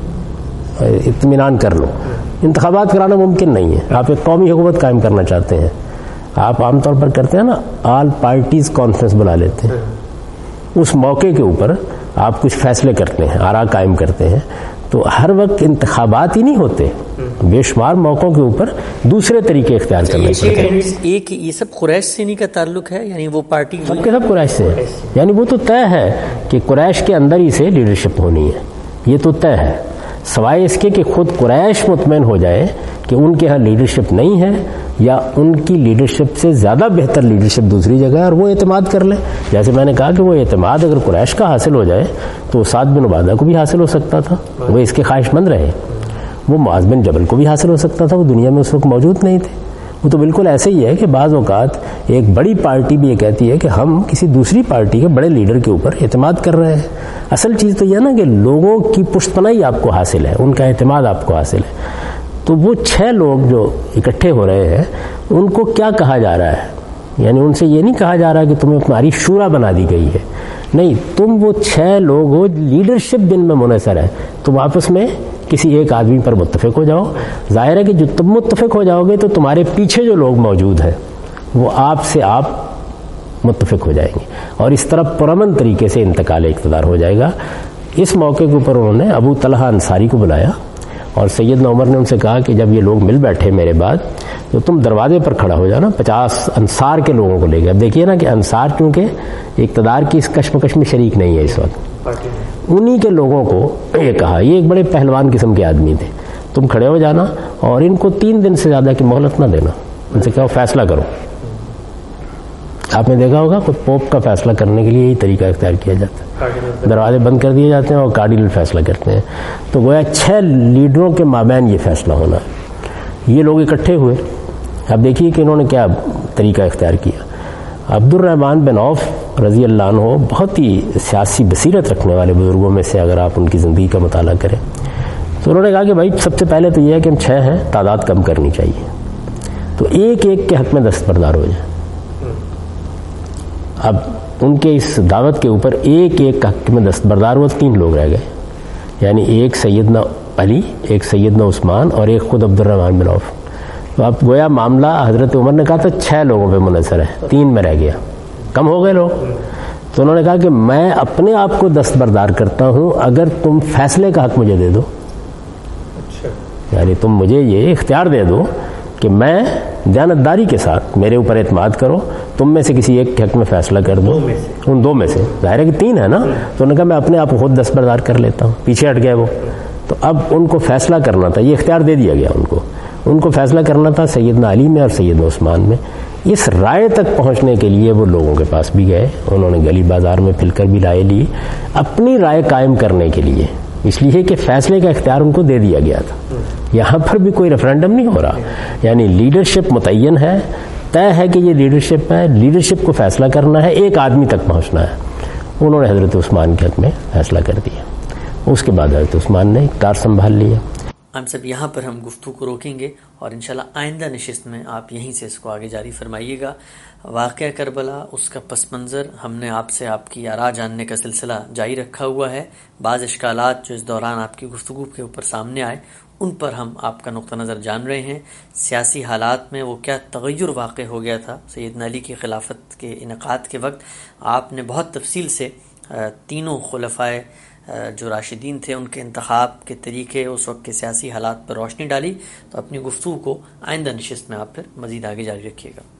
[SPEAKER 2] اطمینان کر لو. انتخابات کرانا ممکن نہیں ہے. آپ ایک قومی حکومت قائم کرنا چاہتے ہیں, آپ عام طور پر کرتے ہیں نا آل پارٹیز کانفرنس بنا لیتے ہیں. اس موقع کے اوپر آپ کچھ فیصلے کرتے ہیں, آراء قائم کرتے ہیں. تو ہر وقت انتخابات ہی نہیں ہوتے, بے شمار موقعوں کے اوپر دوسرے طریقے اختیار کرنے پڑتے ہیں.
[SPEAKER 1] ایک یہ سب قریش سے نہیں کا تعلق ہے, یعنی وہ پارٹی
[SPEAKER 2] سب کے سب قریش سے ہے. یعنی وہ تو طے ہے کہ قریش کے اندر ہی سے لیڈرشپ ہونی ہے, یہ تو طے ہے. سوائے اس کے کہ خود قریش مطمئن ہو جائے کہ ان کے ہاں لیڈرشپ نہیں ہے, یا ان کی لیڈرشپ سے زیادہ بہتر لیڈرشپ دوسری جگہ ہے, اور وہ اعتماد کر لیں. جیسے میں نے کہا کہ وہ اعتماد اگر قریش کا حاصل ہو جائے تو سعد بن عبادہ کو بھی حاصل ہو سکتا تھا, وہ اس کے خواہش مند رہے. وہ معاذ بن جبل کو بھی حاصل ہو سکتا تھا, وہ دنیا میں اس وقت موجود نہیں تھے. وہ تو بالکل ایسے ہی ہے کہ بعض اوقات ایک بڑی پارٹی بھی یہ کہتی ہے کہ ہم کسی دوسری پارٹی کے بڑے لیڈر کے اوپر اعتماد کر رہے ہیں. اصل چیز تو یہ ہے نا کہ لوگوں کی پشت پناہی آپ کو حاصل ہے, ان کا اعتماد آپ کو حاصل ہے. تو وہ 6 لوگ جو اکٹھے ہو رہے ہیں ان کو کیا کہا جا رہا ہے, یعنی ان سے یہ نہیں کہا جا رہا کہ تمہیں تمہاری شورا بنا دی گئی ہے, نہیں, تم وہ 6 لوگ ہو, لیڈرشپ جن میں منحصر ہے, تم آپس میں کسی ایک آدمی پر متفق ہو جاؤ. ظاہر ہے کہ جو تم متفق ہو جاؤ گے تو تمہارے پیچھے جو لوگ موجود ہیں وہ آپ سے آپ متفق ہو جائیں گے, اور اس طرح پرامن طریقے سے انتقال اقتدار ہو جائے گا. اس موقع کے اوپر انہوں نے ابو طلحہ انصاری کو بلایا اور سیدنا عمر نے ان سے کہا کہ جب یہ لوگ مل بیٹھے میرے بعد تو تم دروازے پر کھڑا ہو جانا, 50 انصار کے لوگوں کو لے کے. اب دیکھیے نا کہ انصار چونکہ اقتدار کی اس کشمکش میں شریک نہیں ہے اس وقت, انہی کے لوگوں کو یہ کہا, یہ ایک بڑے پہلوان قسم کے آدمی تھے, تم کھڑے ہو جانا اور ان کو 3 دن سے زیادہ کی مہلت نہ دینا, ان سے کہو فیصلہ کرو. آپ نے دیکھا ہوگا کوئی پوپ کا فیصلہ کرنے کے لیے یہی طریقہ اختیار کیا جاتا ہے, دروازے بند کر دیے جاتے ہیں اور کارڈینل فیصلہ کرتے ہیں. تو گویا 6 لیڈروں کے مابین یہ فیصلہ ہونا ہے. یہ لوگ اکٹھے ہوئے. اب دیکھیے کہ انہوں نے کیا طریقہ اختیار کیا. عبد الرحمن بن عوف رضی اللہ عنہ بہت ہی سیاسی بصیرت رکھنے والے بزرگوں میں سے اگر آپ ان کی زندگی کا مطالعہ کریں تو انہوں نے کہا کہ بھائی سب سے پہلے تو یہ ہے کہ ہم 6 ہیں, تعداد کم کرنی چاہیے, تو ایک ایک کے حق میں دستبردار ہو جائیں. اب ان کے اس دعوت کے اوپر ایک ایک حق میں دستبردار وہ 3 لوگ رہ گئے, یعنی ایک سیدنا علی, ایک سیدنا عثمان اور ایک خود عبد الرحمن بن عوف. تو اب گویا معاملہ حضرت عمر نے کہا تھا 6 لوگوں پہ منحصر ہے, 3 میں رہ گیا, کم ہو گئے لوگ. تو انہوں نے کہا کہ میں اپنے آپ کو دستبردار کرتا ہوں اگر تم فیصلے کا حق مجھے دے دو, یعنی تم مجھے یہ اختیار دے دو کہ میں دیانتداری کے ساتھ میرے اوپر اعتماد کرو, تم میں سے کسی ایک کے حق میں فیصلہ کر دو, ان 2 میں سے. ظاہر ہے کہ 3 ہے نا, تو انہوں نے کہا میں اپنے آپ کو خود دستبردار کر لیتا ہوں. پیچھے ہٹ گئے وہ. تو اب ان کو فیصلہ کرنا تھا, یہ اختیار دے دیا گیا ان کو فیصلہ کرنا تھا سیدنا علی میں اور سیدنا عثمان میں. اس رائے تک پہنچنے کے لیے وہ لوگوں کے پاس بھی گئے, انہوں نے گلی بازار میں پھر کر بھی رائے لی اپنی رائے قائم کرنے کے لیے, اس لیے کہ فیصلے کا اختیار ان کو دے دیا گیا تھا. یہاں پر بھی کوئی ریفرینڈم نہیں ہو رہا, یعنی لیڈرشپ متعین ہے, طے ہے کہ یہ لیڈرشپ ہے, لیڈرشپ کو فیصلہ کرنا ہے, ایک آدمی تک پہنچنا ہے. انہوں نے حضرت عثمان کے حق میں فیصلہ کر دیا. اس کے بعد حضرت عثمان نے کار سنبھال لیا.
[SPEAKER 1] ہم سب یہاں پر ہم گفتگو کو روکیں گے اور انشاءاللہ آئندہ نشست میں آپ یہیں سے اس کو آگے جاری فرمائیے گا. واقعہ کربلا, اس کا پس منظر, ہم نے آپ سے آپ کی آراء جاننے کا سلسلہ جاری رکھا ہوا ہے. بعض اشکالات جو اس دوران آپ کی گفتگو کے اوپر سامنے آئے ان پر ہم آپ کا نقطہ نظر جان رہے ہیں. سیاسی حالات میں وہ کیا تغیر واقع ہو گیا تھا سیدنا علی کی خلافت کے انعقاد کے وقت, آپ نے بہت تفصیل سے تینوں خلفائے جو راشدین تھے ان کے انتخاب کے طریقے, اس وقت کے سیاسی حالات پر روشنی ڈالی. تو اپنی گفتگو کو آئندہ نشست میں آپ پھر مزید آگے جاری رکھیے گا.